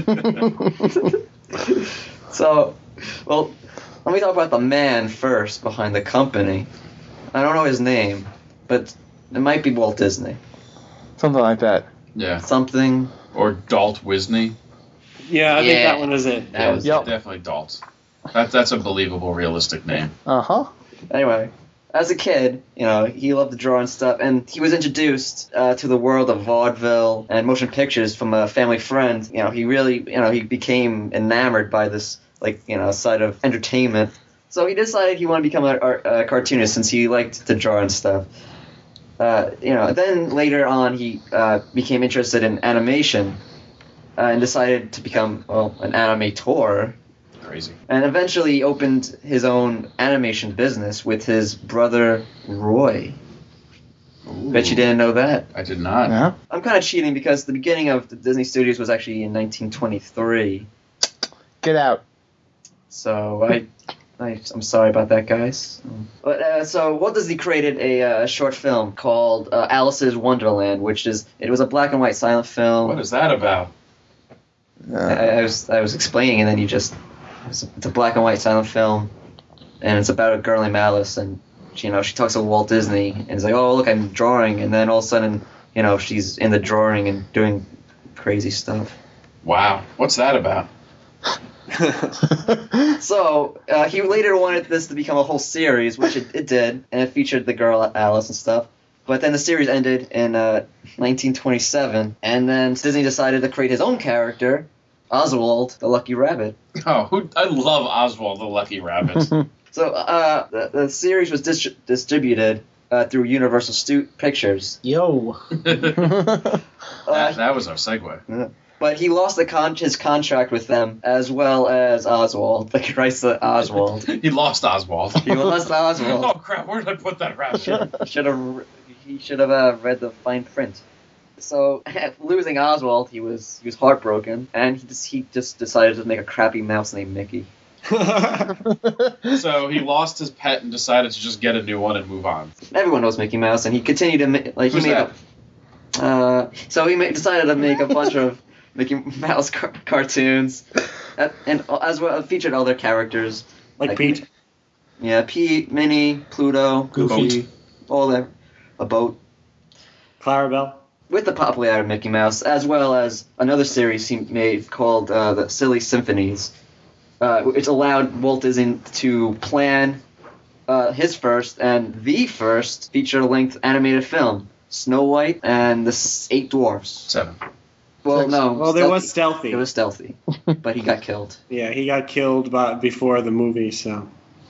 Let me talk about the man first behind the company. I don't know his name, but it might be Walt Disney. Something like that. Yeah. Something. Or Dalt Wisney. Yeah, I think that one is it. That was definitely Dalt. That's a believable, realistic name. Uh-huh. Anyway. As a kid, he loved to draw and stuff, and he was introduced to the world of vaudeville and motion pictures from a family friend. He really, he became enamored by this, side of entertainment. So he decided he wanted to become a cartoonist since he liked to draw and stuff. Then later on, he became interested in animation and decided to become, an animator. Crazy. And eventually opened his own animation business with his brother Roy. Ooh. Bet you didn't know that. I did not. Yeah. I'm kind of cheating because the beginning of the Disney Studios was actually in 1923. Get out. So I'm sorry about that, guys. But so Walt Disney created a short film called Alice's Wonderland, it was a black and white silent film. What is that about? I was explaining, and then you just. It's a black and white silent film, and it's about a girl named Alice, and she talks to Walt Disney, and it's like, oh, look, I'm drawing, and then all of a sudden, she's in the drawing and doing crazy stuff. Wow, what's that about? So, he later wanted this to become a whole series, which it did, and it featured the girl Alice and stuff. But then the series ended in 1927, and then Disney decided to create his own character, Oswald the Lucky Rabbit. Oh, I love Oswald the Lucky Rabbit. So the series was distributed through Universal Pictures. Yo. That was our segue. But he lost his contract with them, as well as Oswald, the rights to Oswald. He lost Oswald. He lost Oswald. Oh crap! Where did I put that rabbit? He should have read the fine print. So, losing Oswald, he was heartbroken, and he just decided to make a crappy mouse named Mickey. So he lost his pet and decided to just get a new one and move on. Everyone knows Mickey Mouse, and he continued to make Who's that? So he decided to make a bunch of Mickey Mouse cartoons, and as well featured other characters Like Pete. Yeah, Pete, Minnie, Pluto, Goofy. all that, a boat. Clarabelle. With the popularity of Mickey Mouse, as well as another series he made called the Silly Symphonies, which allowed Walt Disney to plan his first and the first feature-length animated film, Snow White and the Eight Dwarfs. 7. Well, no. Well, there was Stealthy. It was Stealthy, but he got killed. Yeah, he got killed before the movie, so.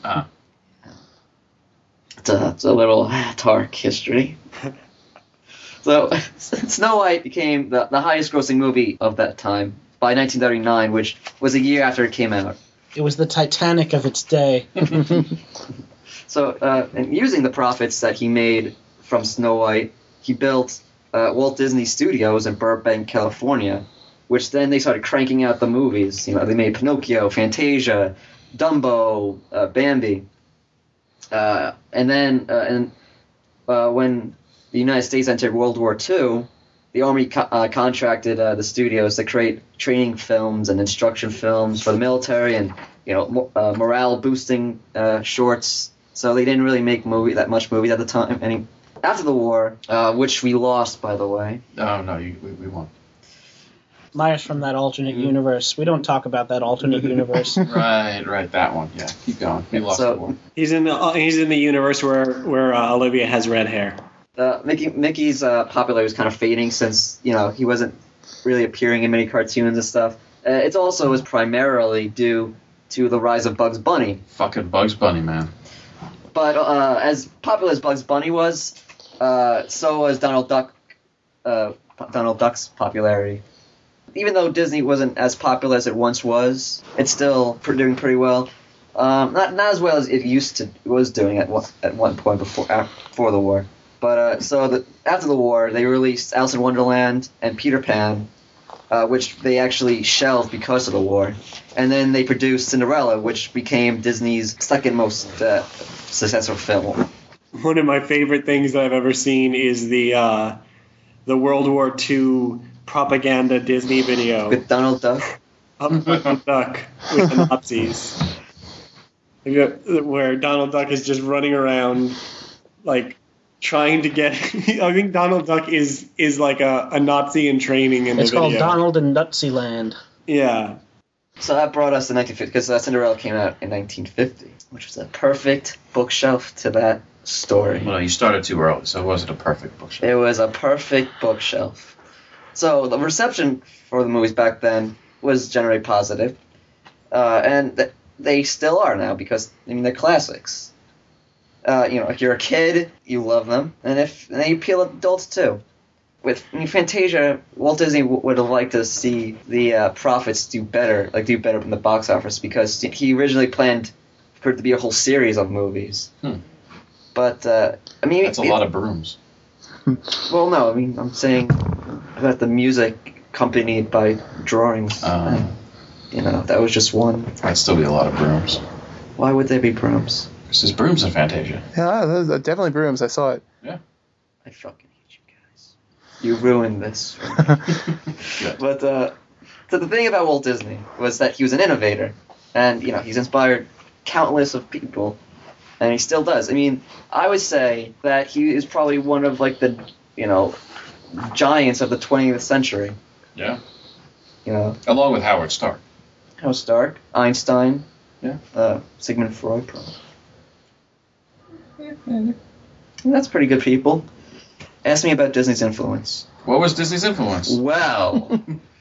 It's a little dark history. So, Snow White became the highest-grossing movie of that time by 1939, which was a year after it came out. It was the Titanic of its day. So, and using the profits that he made from Snow White, he built Walt Disney Studios in Burbank, California, which then they started cranking out the movies. You know, they made Pinocchio, Fantasia, Dumbo, Bambi, and then when the United States entered World War II, the Army contracted the studios to create training films and instruction films for the military, and morale boosting shorts. So they didn't really make that much movies at the time. After the war, which we lost, by the way. Oh, no, we won. Myers from that alternate universe. We don't talk about that alternate universe. Right, that one. Yeah, keep going. We lost the war. He's in the universe where Olivia has red hair. Mickey's popularity was kind of fading since he wasn't really appearing in many cartoons and stuff. It also was primarily due to the rise of Bugs Bunny. Fucking Bugs Bunny, man. But as popular as Bugs Bunny was, so was Donald Duck's popularity. Even though Disney wasn't as popular as it once was, it's still doing pretty well. Not as well as it was doing at one point before the war. But after the war, they released Alice in Wonderland and Peter Pan, which they actually shelved because of the war. And then they produced Cinderella, which became Disney's second most successful film. One of my favorite things that I've ever seen is the World War II propaganda Disney video With Donald Duck. Donald Duck with the Nazis, where Donald Duck is just running around like trying to get. I think Donald Duck is like a Nazi in training in the video. It's called Donald in Nutsy Land. Yeah. So that brought us to 1950, because Cinderella came out in 1950, which was a perfect bookshelf to that story. Well, you started too early, so it wasn't a perfect bookshelf. It was a perfect bookshelf. So the reception for the movies back then was generally positive, and they still are now, because they're classics. If you're a kid, you love them, and they appeal to adults too. With Fantasia, Walt Disney would have liked to see the profits do better in the box office, because he originally planned for it to be a whole series of movies. But that's a lot of brooms. Well, no, I'm saying that the music accompanied by drawings. That was just one. That'd still be a lot of brooms. Why would there be brooms? Because there's brooms in Fantasia. Yeah, there's definitely brooms. I saw it. Yeah. I fucking hate you guys. You ruined this. But so the thing about Walt Disney was that he was an innovator, and he's inspired countless of people, and he still does. I would say that he is probably one of the giants of the 20th century. Yeah. Along with Howard Stark. Howard Stark, Einstein, yeah, Sigmund Freud, probably. That's pretty good people. Ask me about Disney's influence. What was Disney's influence? Well,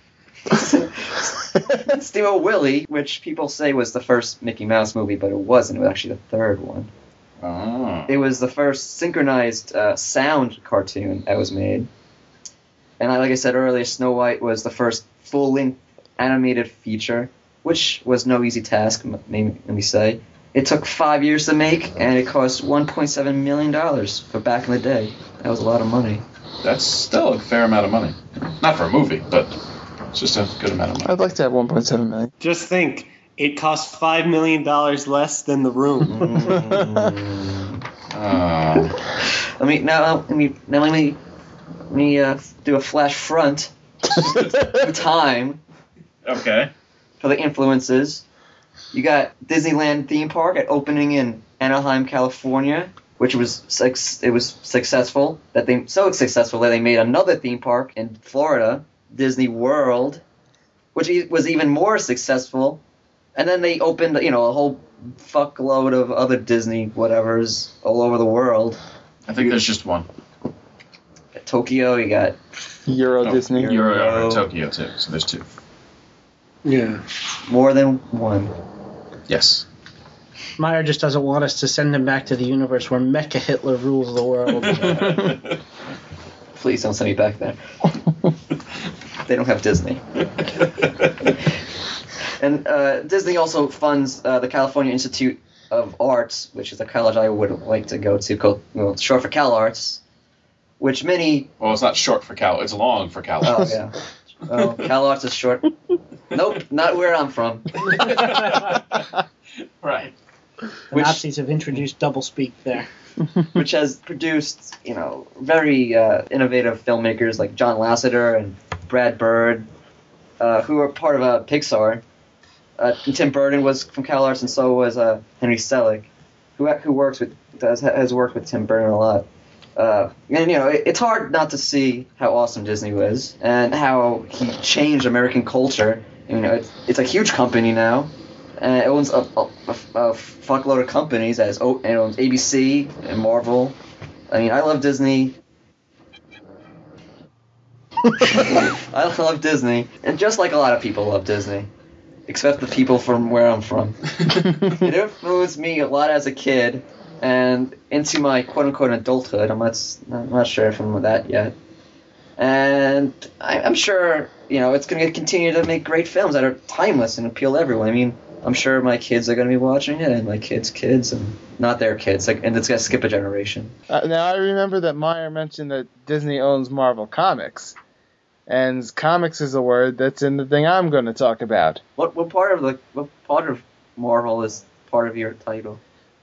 Steamboat Willie, which people say was the first Mickey Mouse movie, but it wasn't. It was actually the third one. Oh. It was the first synchronized sound cartoon that was made. And like I said earlier, Snow White was the first full-length animated feature, which was no easy task, let me say. It took 5 years to make, and it cost $1.7 million for back in the day. That was a lot of money. That's still a fair amount of money. Not for a movie, but it's just a good amount of money. I'd like to have 1.7 million. Just think, it cost $5 million less than The Room. Let me do a flash front through time Okay. for the influences. You got Disneyland theme park at opening in Anaheim, California, which was successful. So successful that they made another theme park in Florida, Disney World, which was even more successful. And then they opened, a whole fuckload of other Disney whatevers all over the world. I think there's just one. Tokyo, you got Euro Disney. Euro Tokyo too. So there's two. Yeah. more than one. Yes. Meyer just doesn't want us to send him back to the universe where Mecha Hitler rules the world. Please don't send me back there. They don't have Disney. And Disney also funds the California Institute of Arts, which is a college I would like to go to, called, short for Cal Arts, which many... Well, it's not short for Cal. It's long for Cal. Oh, yeah. Oh, Cal Arts is short. Nope, not where I'm from. Right. The Nazis have introduced doublespeak there. Which has produced, very innovative filmmakers like John Lasseter and Brad Bird, who are part of Pixar. And Tim Burton was from Cal Arts, and so was Henry Selick, who has worked with Tim Burton a lot. And it's hard not to see how awesome Disney was and how he changed American culture. It's a huge company now. It owns a fuckload of companies. It owns ABC and Marvel. I love Disney. I love Disney. And just like a lot of people love Disney. Except the people from where I'm from. It influenced me a lot as a kid. And into my quote-unquote adulthood. I'm not sure if I'm that yet. And I'm sure, it's going to continue to make great films that are timeless and appeal to everyone. I'm sure my kids are going to be watching it, and my kids' kids, and not their kids. And it's going to skip a generation. Now, I remember that Meyer mentioned that Disney owns Marvel Comics. And comics is a word that's in the thing I'm going to talk about. What part of Marvel is part of your title?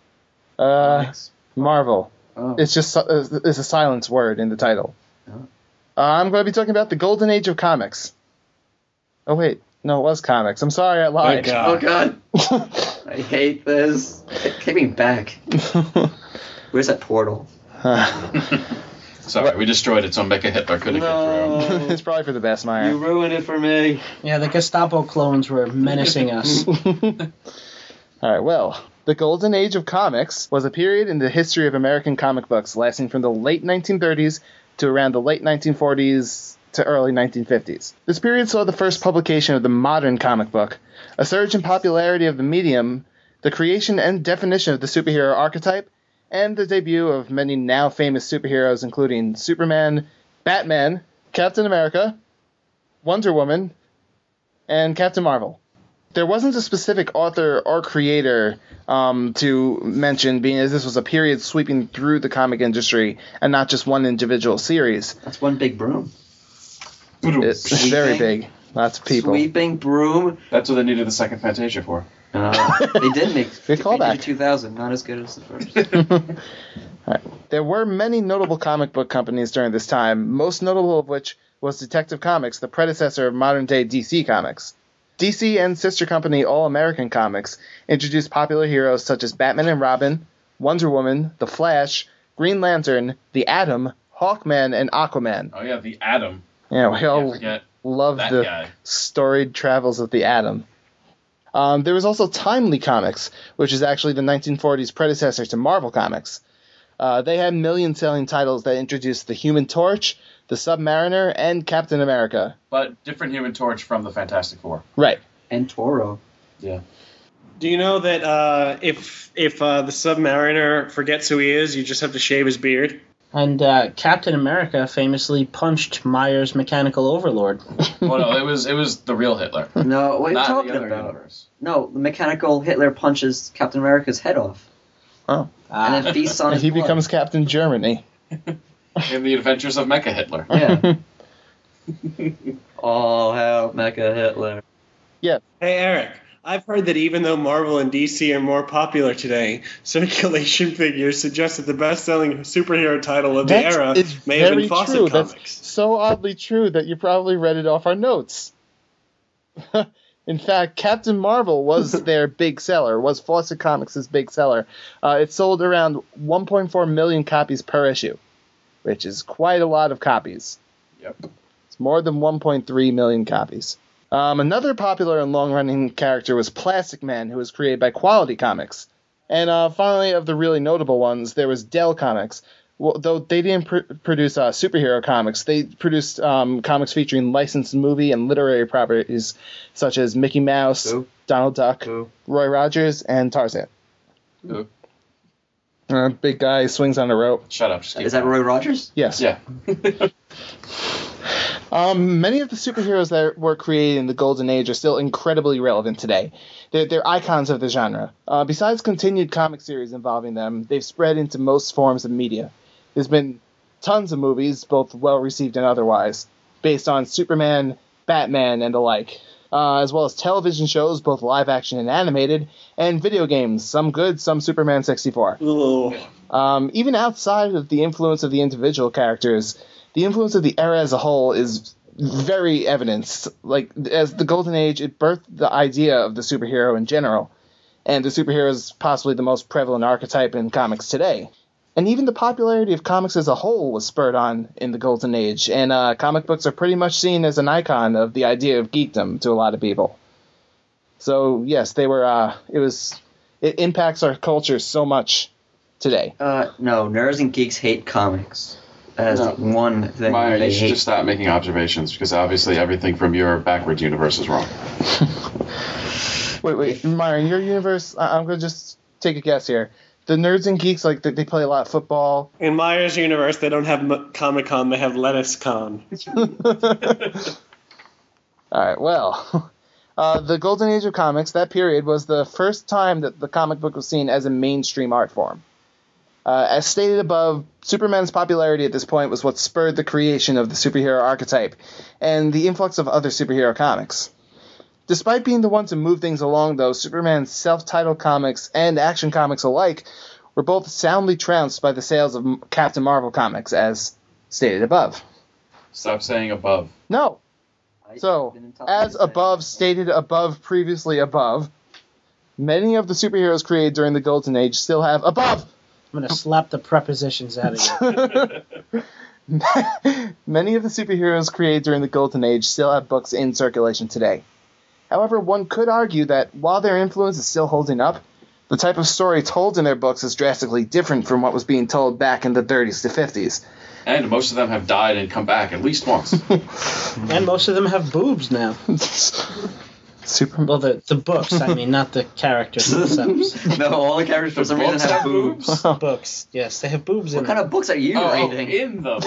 Marvel. Oh. It's a silence word in the title. Oh. I'm going to be talking about the golden age of comics. Oh wait, no, it was comics. I'm sorry, I lied. Oh God. I hate this. Take me back. Where's that portal? Sorry, we destroyed it so Mecha Hitler couldn't get through. It's probably for the best, Meyer. You ruined it for me. Yeah, the Gestapo clones were menacing us. All right, well, the golden age of comics was a period in the history of American comic books lasting from the late 1930s to around the late 1940s to early 1950s. This period saw the first publication of the modern comic book, a surge in popularity of the medium, the creation and definition of the superhero archetype, and the debut of many now famous superheroes including Superman, Batman, Captain America, Wonder Woman, and Captain Marvel. There wasn't a specific author or creator to mention, being as this was a period sweeping through the comic industry and not just one individual series. That's one big broom. It's very big. Lots of people. Sweeping broom. That's what they needed the second Fantasia for. They did make Good callback. 2000, not as good as the first. Right. There were many notable comic book companies during this time, most notable of which was Detective Comics, the predecessor of modern-day DC Comics. DC and sister company All American Comics introduced popular heroes such as Batman and Robin, Wonder Woman, The Flash, Green Lantern, The Atom, Hawkman, and Aquaman. Oh yeah, the Atom. Yeah, we all forget love that the guy. storied travels of the Atom. There was also Timely Comics, which is actually the 1940s predecessor to Marvel Comics. They had million-selling titles that introduced the Human Torch, the Submariner, and Captain America. But different Human Torch from the Fantastic Four. Right. And Toro. Yeah. Do you know that if the Submariner forgets who he is, you just have to shave his beard? And Captain America famously punched Myers' mechanical overlord. Well, no, it was the real Hitler. No, what are you Not talking the other about? universe. No, the mechanical Hitler punches Captain America's head off. Oh. And then feasts on And his he blood. becomes Captain Germany. In the Adventures of Mecha Hitler. Yeah. All hail Mecha Hitler. Hey, Eric, I've heard that even though Marvel and DC are more popular today, circulation figures suggest that the best-selling superhero title of the That era is may have very been Fawcett true. Comics. That's so oddly true that you probably read it off our notes. In fact, Captain Marvel was their big seller, was Fawcett Comics' big seller. It sold around 1.4 million copies per issue, which is quite a lot of copies. Yep. It's more than 1.3 million copies. Another popular and long-running character was Plastic Man, who was created by Quality Comics. And finally, of the really notable ones, there was Dell Comics. Well, though they didn't produce superhero comics, they produced comics featuring licensed movie and literary properties such as Mickey Mouse, Who? Donald Duck, Who? Roy Rogers, and Tarzan. Who? Big guy swings on a rope. Shut up. Just keep Is that going. Roy Rogers? Yes. Yeah. Many of the superheroes that were created in the Golden Age are still incredibly relevant today. They're icons of the genre. Besides continued comic series involving them, they've spread into most forms of media. There's been tons of movies, both well-received and otherwise, based on Superman, Batman, and the like, as well as television shows, both live-action and animated, and video games, some good, some Superman 64. Ooh. Even outside of the influence of the individual characters, the influence of the era as a whole is very evidenced. Like, as the Golden Age, it birthed the idea of the superhero in general, and the superhero is possibly the most prevalent archetype in comics today. And even the popularity of comics as a whole was spurred on in the Golden Age, and comic books are pretty much seen as an icon of the idea of geekdom to a lot of people. So, yes, they were, it impacts our culture so much today. No, nerds and geeks hate comics. That is No. the one thing Myron, they you should hate. just stop making observations because obviously everything from your backwards universe is wrong. Wait, Myron, your universe, I'm going to just take a guess here. The nerds and geeks, like, they play a lot of football. In Myers' universe, they don't have Comic-Con, they have Lettuce-Con. Alright, well, the Golden Age of comics, that period, was the first time that the comic book was seen as a mainstream art form. As stated above, Superman's popularity at this point was what spurred the creation of the superhero archetype and the influx of other superhero comics. Despite being the one to move things along, though, Superman's self-titled comics and Action Comics alike were both soundly trounced by the sales of Captain Marvel comics, as stated above. Stop saying above. No. I So, didn't tell you as to say above, that. stated above, previously above, many of the superheroes created during the Golden Age still have above. I'm going to slap the prepositions out of you. Many of the superheroes created during the Golden Age still have books in circulation today. However, one could argue that while their influence is still holding up, the type of story told in their books is drastically different from what was being told back in the 30s to 50s. And most of them have died and come back at least once. And most of them have boobs now. Superman. Well, the books, I mean, not the characters themselves. No, all the characters for some reason books have have boobs. Books, yes, they have boobs in What kind them. of books are you reading? in the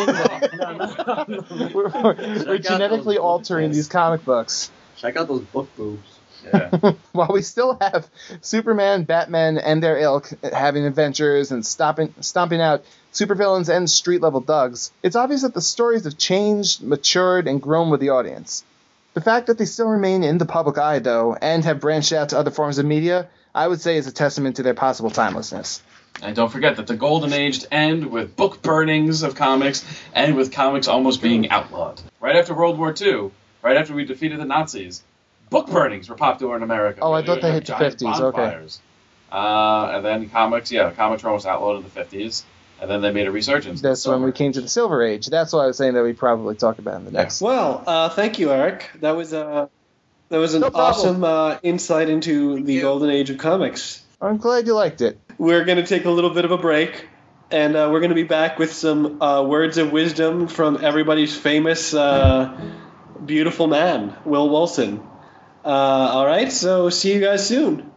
book. We're genetically altering these comic books. Check out those book boobs. Yeah. While we still have Superman, Batman, and their ilk having adventures and stomping out supervillains and street-level thugs, it's obvious that the stories have changed, matured, and grown with the audience. The fact that they still remain in the public eye, though, and have branched out to other forms of media, I would say is a testament to their possible timelessness. And don't forget that the Golden Age end with book burnings of comics and with comics almost being outlawed. Right after World War II, right after we defeated the Nazis, book burnings were popular in America. Oh, I They thought they would hit have the giant 50s, okay. bonfires. And then comics were almost outlawed in the 50s, and then they made a resurgence. That's when we came to the Silver Age. That's what I was saying that we probably talk about in the next. Well, thank you, Eric. That was an No problem. awesome insight into the Golden Age of comics. I'm glad you liked it. We're going to take a little bit of a break, and we're going to be back with some words of wisdom from everybody's famous beautiful man, Will Wilson. All right, so see you guys soon.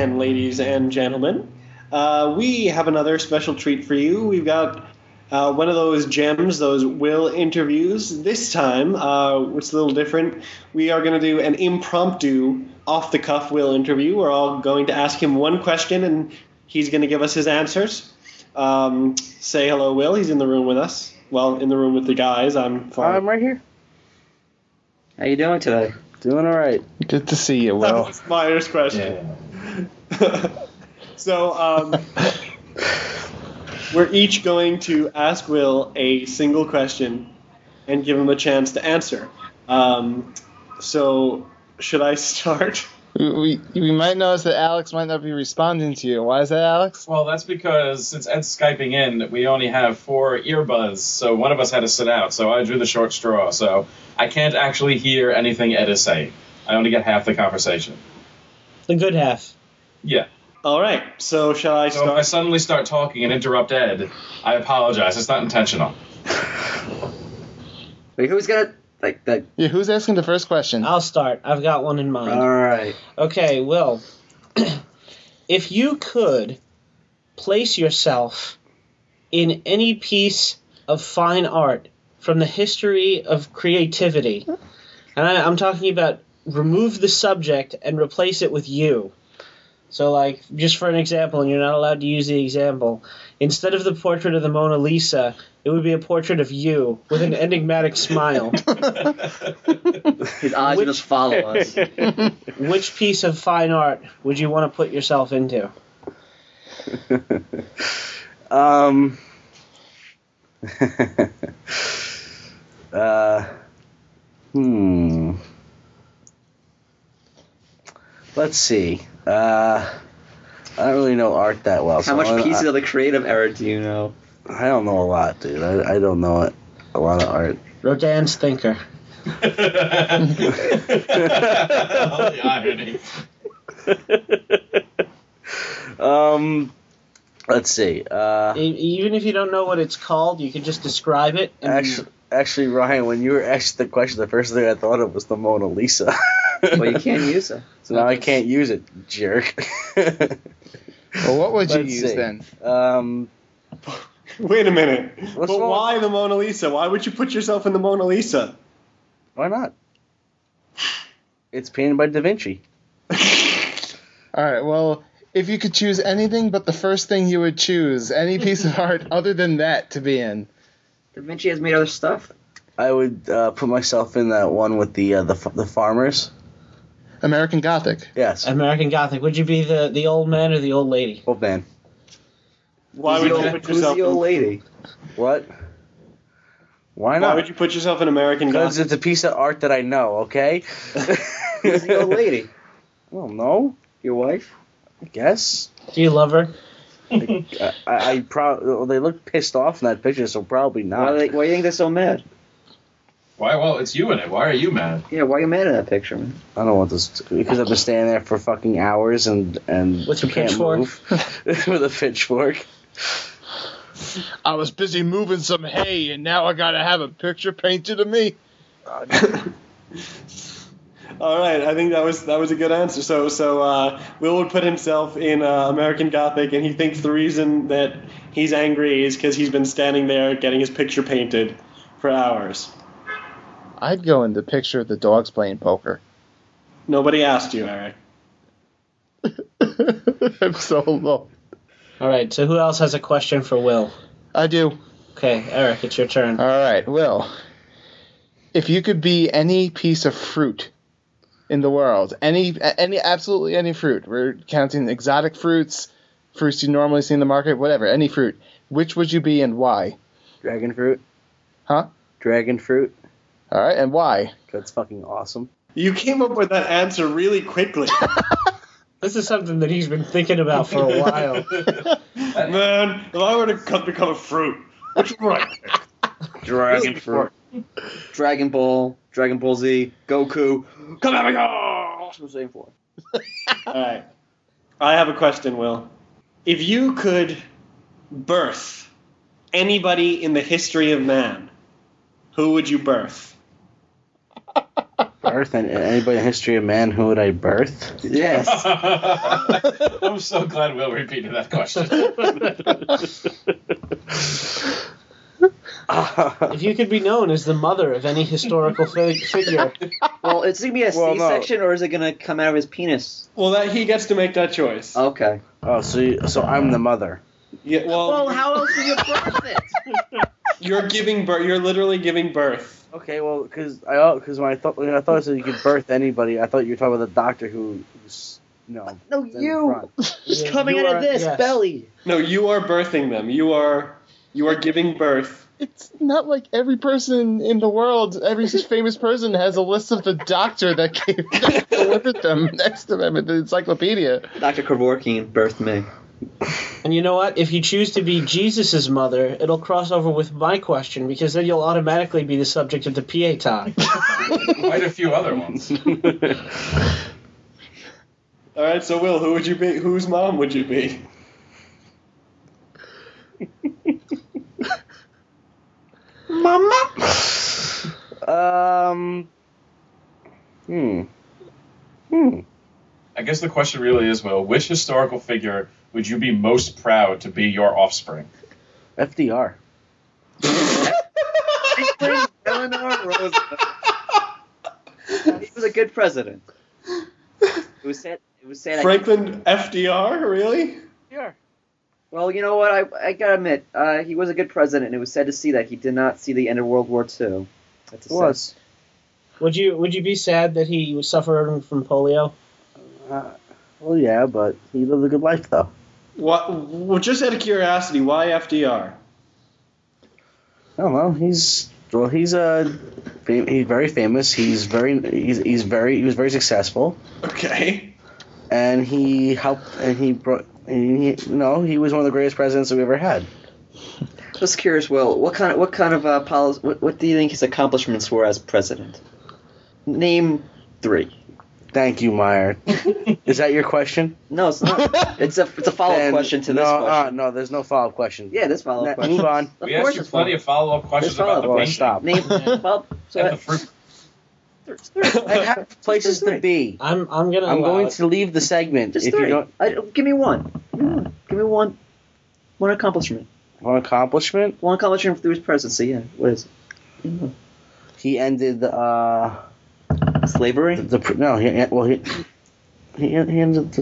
again, ladies and gentlemen. We have another special treat for you. We've got one of those gems, those Will interviews. This time, it's a little different. We are going to do an impromptu, off-the-cuff Will interview. We're all going to ask him one question, and he's going to give us his answers. Say hello, Will. He's in the room with us. Well, in the room with the guys. I'm fine. I'm right here. How you doing today? Doing all right. Good to see you, Will. That's Myers' question. So, we're each going to ask Will a single question and give him a chance to answer. So, should I start? We might notice that Alex might not be responding to you. Why is that, Alex? Well, that's because since Ed's Skyping in, we only have 4 earbuds, so one of us had to sit out, so I drew the short straw, so I can't actually hear anything Ed is saying. I only get half the conversation. The good half. Yeah. All right, so shall I So if I start? suddenly start talking and interrupt Ed, I apologize. It's not intentional. Wait, who's gonna like that? Yeah, who's asking the first question? I'll start. I've got one in mind. All right. Okay, Will. If you could place yourself in any piece of fine art from the history of creativity, and I'm talking about remove the subject and replace it with you. So, like, just for an example, and you're not allowed to use the example, instead of the portrait of the Mona Lisa, it would be a portrait of you with an enigmatic smile. His eyes will just follow us. Which piece of fine art would you want to put yourself into? Let's see. I don't really know art that well. How much pieces of the creative era do you know? I don't know a lot, dude. I don't know a lot of art. Rodin's Thinker. The irony. Let's see. Even if you don't know what it's called, you can just describe it. And Actually, Ryan, when you were asked the question, the first thing I thought of was the Mona Lisa. Well, you can't use it. So now I can't use it, jerk. Well, what would you Let's use see. then? Wait a minute. What's But wrong? why the Mona Lisa? Why would you put yourself in the Mona Lisa? Why not? It's painted by Da Vinci. All right, well, if you could choose anything but the first thing you would choose, any piece of art other than that to be in. Da Vinci has made other stuff. I would put myself in that one with the farmers. American Gothic. Yes. American Gothic. Would you be the old man or the old lady? Old man. Why would you put Who's yourself? the old lady? What? Why Why not? would you put yourself in American Because Gothic? it's a piece of art that I know, okay? Who's the old lady? I don't know. Your wife? I guess. Do you love her? I probably they look pissed off in that picture, so probably not. Why do you think they're so mad? Why? Well, it's you in it. Why are you mad? Yeah, why are you mad at that picture, man? I don't want this because I've been standing there for fucking hours and With your can't pitchfork? move with a pitchfork. I was busy moving some hay, and now I gotta have a picture painted of me. All right, I think that was a good answer. So Will would put himself in American Gothic, and he thinks the reason that he's angry is because he's been standing there getting his picture painted for hours. I'd go in the picture of the dogs playing poker. Nobody asked you, Eric. I'm so low. All right, so who else has a question for Will? I do. Okay, Eric, it's your turn. All right, Will. If you could be any piece of fruit in the world, absolutely any fruit. We're counting exotic fruits you normally see in the market, whatever, any fruit. Which would you be and why? Dragon fruit. Huh? Dragon fruit. All right, and why? That's fucking awesome. You came up with that answer really quickly. This is something that he's been thinking about for a while. Man, if I were to become a fruit, which one would I pick? Dragon fruit. Dragon Ball, Dragon Ball Z, Goku. Come at me, go! That's what I'm saying for. All right. I have a question, Will. If you could birth anybody in the history of man, who would you birth? Birth and anybody in the history of man who would I birth? Yes. I'm so glad Will repeated that question. If you could be known as the mother of any historical figure, Well, it's gonna be a Well, no. C-section, or is it gonna come out of his penis? Well, that he gets to make that choice. Okay. So I'm the mother. Yeah. Well, how else do you birth it? You're giving birth. You're literally giving birth. Okay, well, because when I thought it said you could birth anybody, I thought you were talking about the doctor who's No, in you. front. Just Yeah, coming you out are- of this yes. belly. No, you are birthing them. You are giving birth. It's not like every person in the world, every famous person has a list of the doctor that delivered them next to them in the encyclopedia. Dr. Kevorkian birthed me. and you know what? If you choose to be Jesus' mother, it'll cross over with my question because then you'll automatically be the subject of the Pietà. Quite a few other ones. All right. So, Will, who would you be? Whose mom would you be? I guess the question really is, Will, which historical figure would you be most proud to be your offspring? FDR. Franklin Delano Roosevelt. He was a good president. It was said. Franklin FDR, really? Yeah. Well, you know what? I gotta admit, he was a good president, and it was sad to see that he did not see the end of World War II. That's a sad- Was. Would you be sad that he was suffering from polio? Well, yeah, but he lived a good life, though. What? Well, just out of curiosity, why FDR? I don't know. He's very famous. He was very successful, Okay. and he helped, and he was one of the greatest presidents that we ever had. Just curious, Will, what kind of policy? What do you think his accomplishments were as president? Name 3. Thank you, Meyer. Is that your question? No, it's not. It's a follow-up Then- question to this question. No, there's no follow-up question. Yeah, this follow-up question. Move on. Of We course asked you it's plenty of follow-up questions There's about the follow-up. painting. Stop. Name. Well, so And the fruit. I have places to be. I'm gonna. I'm allow going it. to leave the segment. just If 3. you don't Give me one. Give me one. One accomplishment. want accomplishment, One accomplishment through his presidency. Yeah. What is it? he ended Slavery. he ended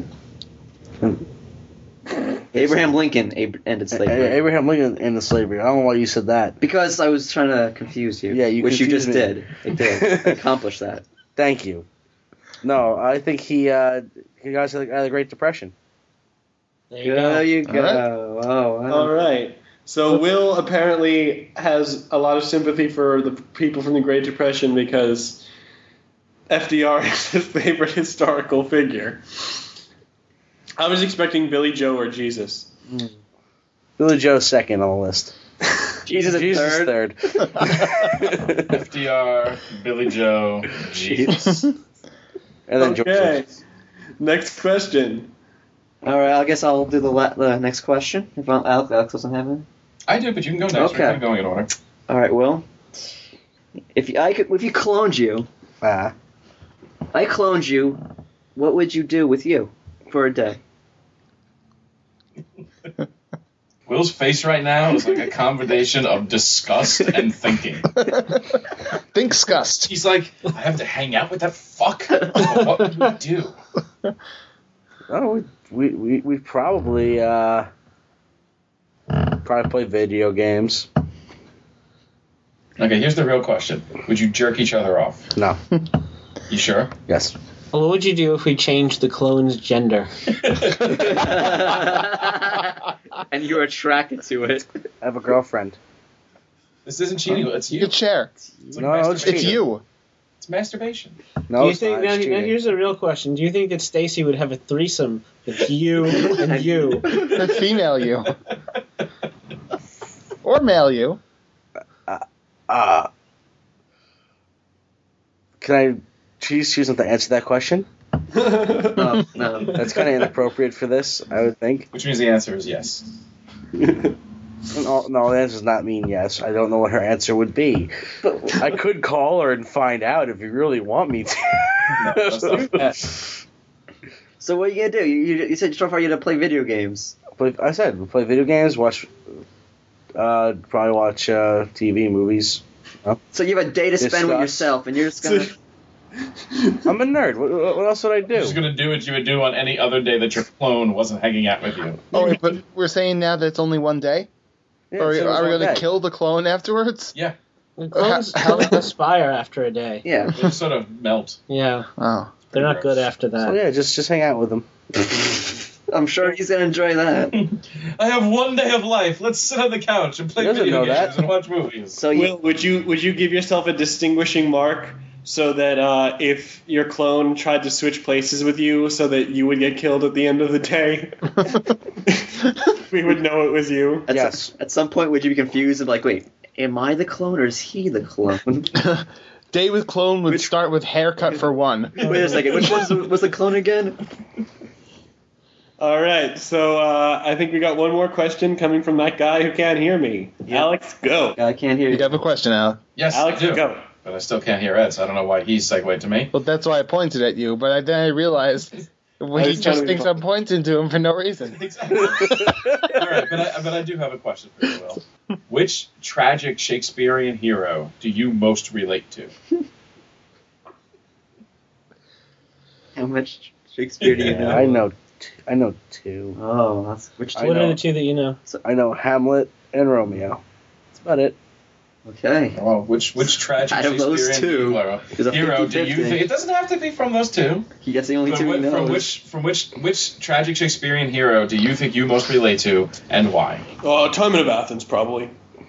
Abraham Lincoln ended slavery. Abraham Lincoln ended slavery. I don't know why you said that. Because I was trying to confuse you. Yeah, you which you confused just me. did. It did. I accomplished that. Thank you. No, I think he got us out of the Great Depression. There you There go. you go. Oh, wow. All right. So Will apparently has a lot of sympathy for the people from the Great Depression because FDR is his favorite historical figure. I was expecting Billy Joe or Jesus. Billy Joe's second on the list. Jesus is third. FDR, Billy Joe, Jesus. And then George. Okay. Next question. All right, I guess I'll do the next question. If Alex doesn't have it. I do, but you can go next. Okay. We're kind of going in order. All right, Will. If you cloned you, I cloned you, what would you do with you for a day? Will's face right now is like a combination of disgust and thinking. Think scust. He's like, I have to hang out with that fuck? What would we do? Oh, we'd probably play video games. Okay, here's the real question. Would you jerk each other off? No. You sure? Yes. What would you do if we changed the clone's gender? And you're attracted to it. I have a girlfriend. This isn't cheating. It's You you. could share. It's like No, it's masturbation. It's you. It's masturbation. No, Do you it's think not. now, It's now cheating. here's a real question. Do you think that Stacy would have a threesome with you and you? The female you. Or male you. Can I choose not to answer that question? No. That's kind of inappropriate for this, I would think. Which means the answer is yes. No, the answer's not mean yes. I don't know what her answer would be. I could call her and find out if you really want me to. No, that's not- So what are you gonna do? You said so far you're gonna play video games. I said we play video games, probably watch TV, movies. So you have a day to spend with Discuss. yourself, and you're just gonna. I'm a nerd. What else would I do? You're just gonna do what you would do on any other day that your clone wasn't hanging out with you. Oh, wait, but we're saying now that it's only one day? Yeah, Or so are we one going to day. kill the clone afterwards? Yeah, Clones don't aspire after a day. Yeah. they just sort of melt. Yeah, Oh. they're not good after So that. yeah, just hang out with them. I'm sure he's gonna enjoy that. I have one day of life. Let's sit on the couch and play He doesn't video know games that. and watch movies. So Will, would you give yourself a distinguishing mark so that if your clone tried to switch places with you, so that you would get killed at the end of the day, we would know it was you? Yes. At some point, would you be confused and like, wait, am I the clone or is he the clone? Day with clone would start with haircut for one. Wait a second, which one was the clone again? All right, so I think we got one more question coming from that guy who can't hear me. Yeah. Alex, go. I can't hear You you. have a question, Al. Yes, Alex, I do. go. But I still can't hear Ed, so I don't know why he's segued to me. Well, that's why I pointed at you, but then I realized he was trying just to be thinks fun. I'm pointing to him for no reason. Exactly. All right, but I do have a question for you, Will. Which tragic Shakespearean hero do you most relate to? How much Shakespeare do you know? I know two. Oh, that's which I What know. are the two that you know? I know Hamlet and Romeo. That's about it. Okay. Well, which tragic Out of those Shakespearean two, there's a hero do you 50-50. think? It doesn't have to be from those two. He gets the only But two he knows. from which tragic Shakespearean hero do you think you most relate to, and why? Oh, Timon of Athens, probably.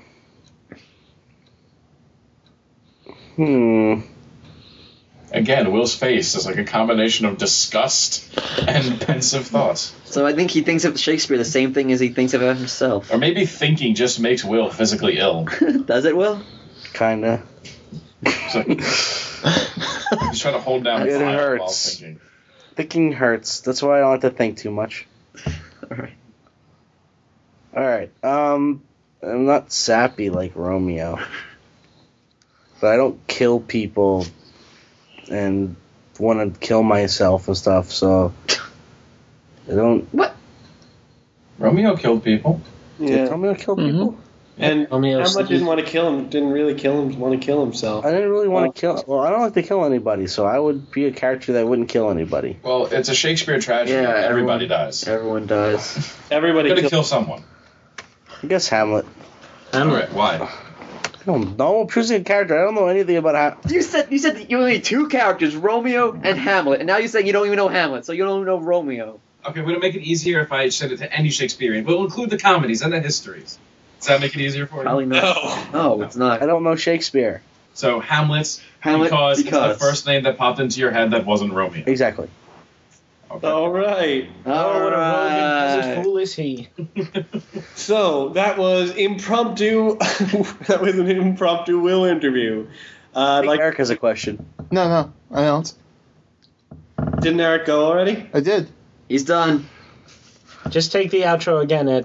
Again, Will's face is like a combination of disgust and pensive thoughts. So I think he thinks of Shakespeare the same thing as he thinks of himself. Or maybe thinking just makes Will physically ill. Does it, Will? Kinda. So, he's trying to hold down It fire while hurts. thinking. Thinking hurts. That's why I don't have to think too much. Alright. Alright. I'm not sappy like Romeo. But I don't kill people and want to kill myself and stuff, so I don't. What? Romeo killed people. Did Romeo kill people? And Romeo Hamlet Sleep. didn't want to kill him. Didn't really want to kill himself. I didn't really want to kill. Well, I don't like to kill anybody, so I would be a character that wouldn't kill anybody. Well, it's a Shakespeare tragedy. Yeah, Everybody everyone- dies. Everyone dies. Everybody Gotta killed. kill someone. I guess Hamlet. Alright, why? I don't know. I'm choosing a character. I don't know anything about Hamlet. You said that you only need two characters, Romeo and Hamlet, and now you're saying you don't even know Hamlet, so you don't even know Romeo. Okay, would it make it easier if I said it to any Shakespearean? We'll include the comedies and the histories. Does that make it easier for you? Probably not. No, it's not. I don't know Shakespeare. So Hamlet, Hamlet, because it's because. the first name that popped into your head that wasn't Romeo. Exactly. Okay. All right. Oh, what a rogue and Alright. fool is he? So that was impromptu. That was an impromptu Will interview. Eric has a question. No, I don't. Didn't Eric go already? I did. He's done. Just take the outro again, Ed.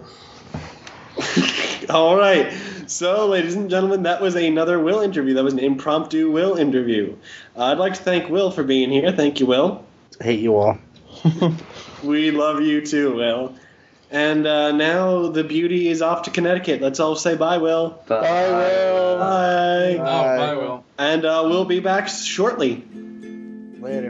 All right. So, ladies and gentlemen, that was another Will interview. That was an impromptu Will interview. I'd like to thank Will for being here. Thank you, Will. I hate you all. We love you too, Will. And now the beauty is off to Connecticut. Let's all say bye, Will. But, Bye. Oh, bye, Will. And we'll be back shortly. Later.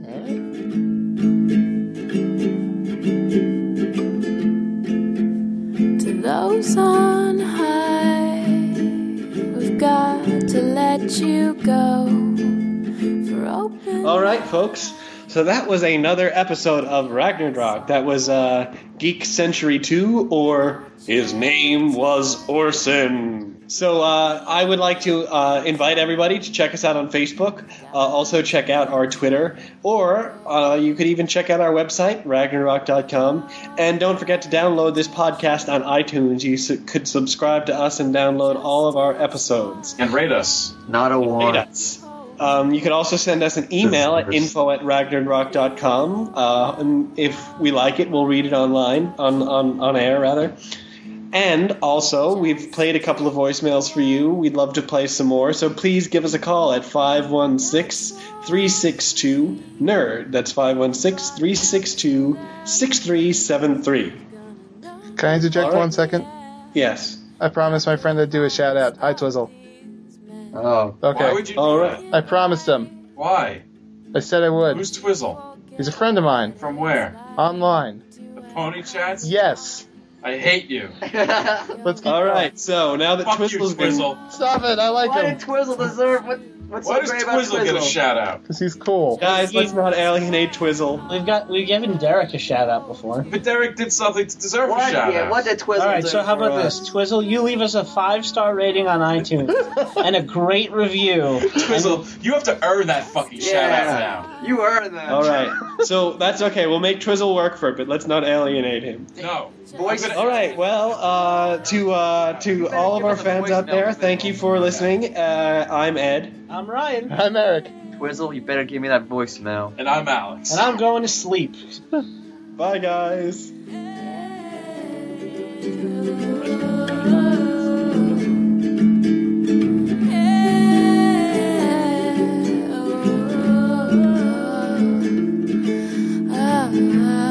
To those on high, we've got to let you go for open. All right, folks. So that was another episode of Ragnarok. That was Geek Century 2, or His Name Was Orson. So I would like to invite everybody to check us out on Facebook. Also check out our Twitter. Or you could even check out our website, Ragnarok.com. And don't forget to download this podcast on iTunes. You could subscribe to us and download all of our episodes. And rate us. not a war. Rate us. You can also send us an email at info@ragnarok.com. And if we like it, we'll read it online, on air, rather. And also, we've played a couple of voicemails for you. We'd love to play some more, so please give us a call at 516-362-NERD. That's 516-362-6373. Can I interject All right. 1 second? Yes. I promised my friend I'd do a shout out. Hi, Twizzle. Oh. Okay. Why would you do All right. that? I promised him. Why? I said I would. Who's Twizzle? He's a friend of mine. From where? Online. The Pony Chats? Yes. I hate you. Let's keep All going. right, so now that Fuck you, Twizzle's been... Twizzle. Stop it. I like Why him. did Twizzle deserve what's Why so does great about Twizzle get a Twizzle? shout out? Because he's cool. Guys, let's not alienate Twizzle. We've given Derek a shout out before. But Derek did something to deserve a What? shout Yeah, out. what did Twizzle All right, do so how for about us? this, Twizzle? You leave us a 5-star rating on iTunes and a great review. Twizzle, you have to earn that fucking shout out now. You earned that. All right, so that's okay. We'll make Twizzle work for it, but let's not alienate him. No. Voice- I'm gonna- All right. Well, to all of our fans out there, thank you for listening. I'm Ed. I'm Ryan, I'm Eric. Twizzle, you better give me that voicemail. And I'm Alex. and I'm going to sleep. Bye, guys. Ah.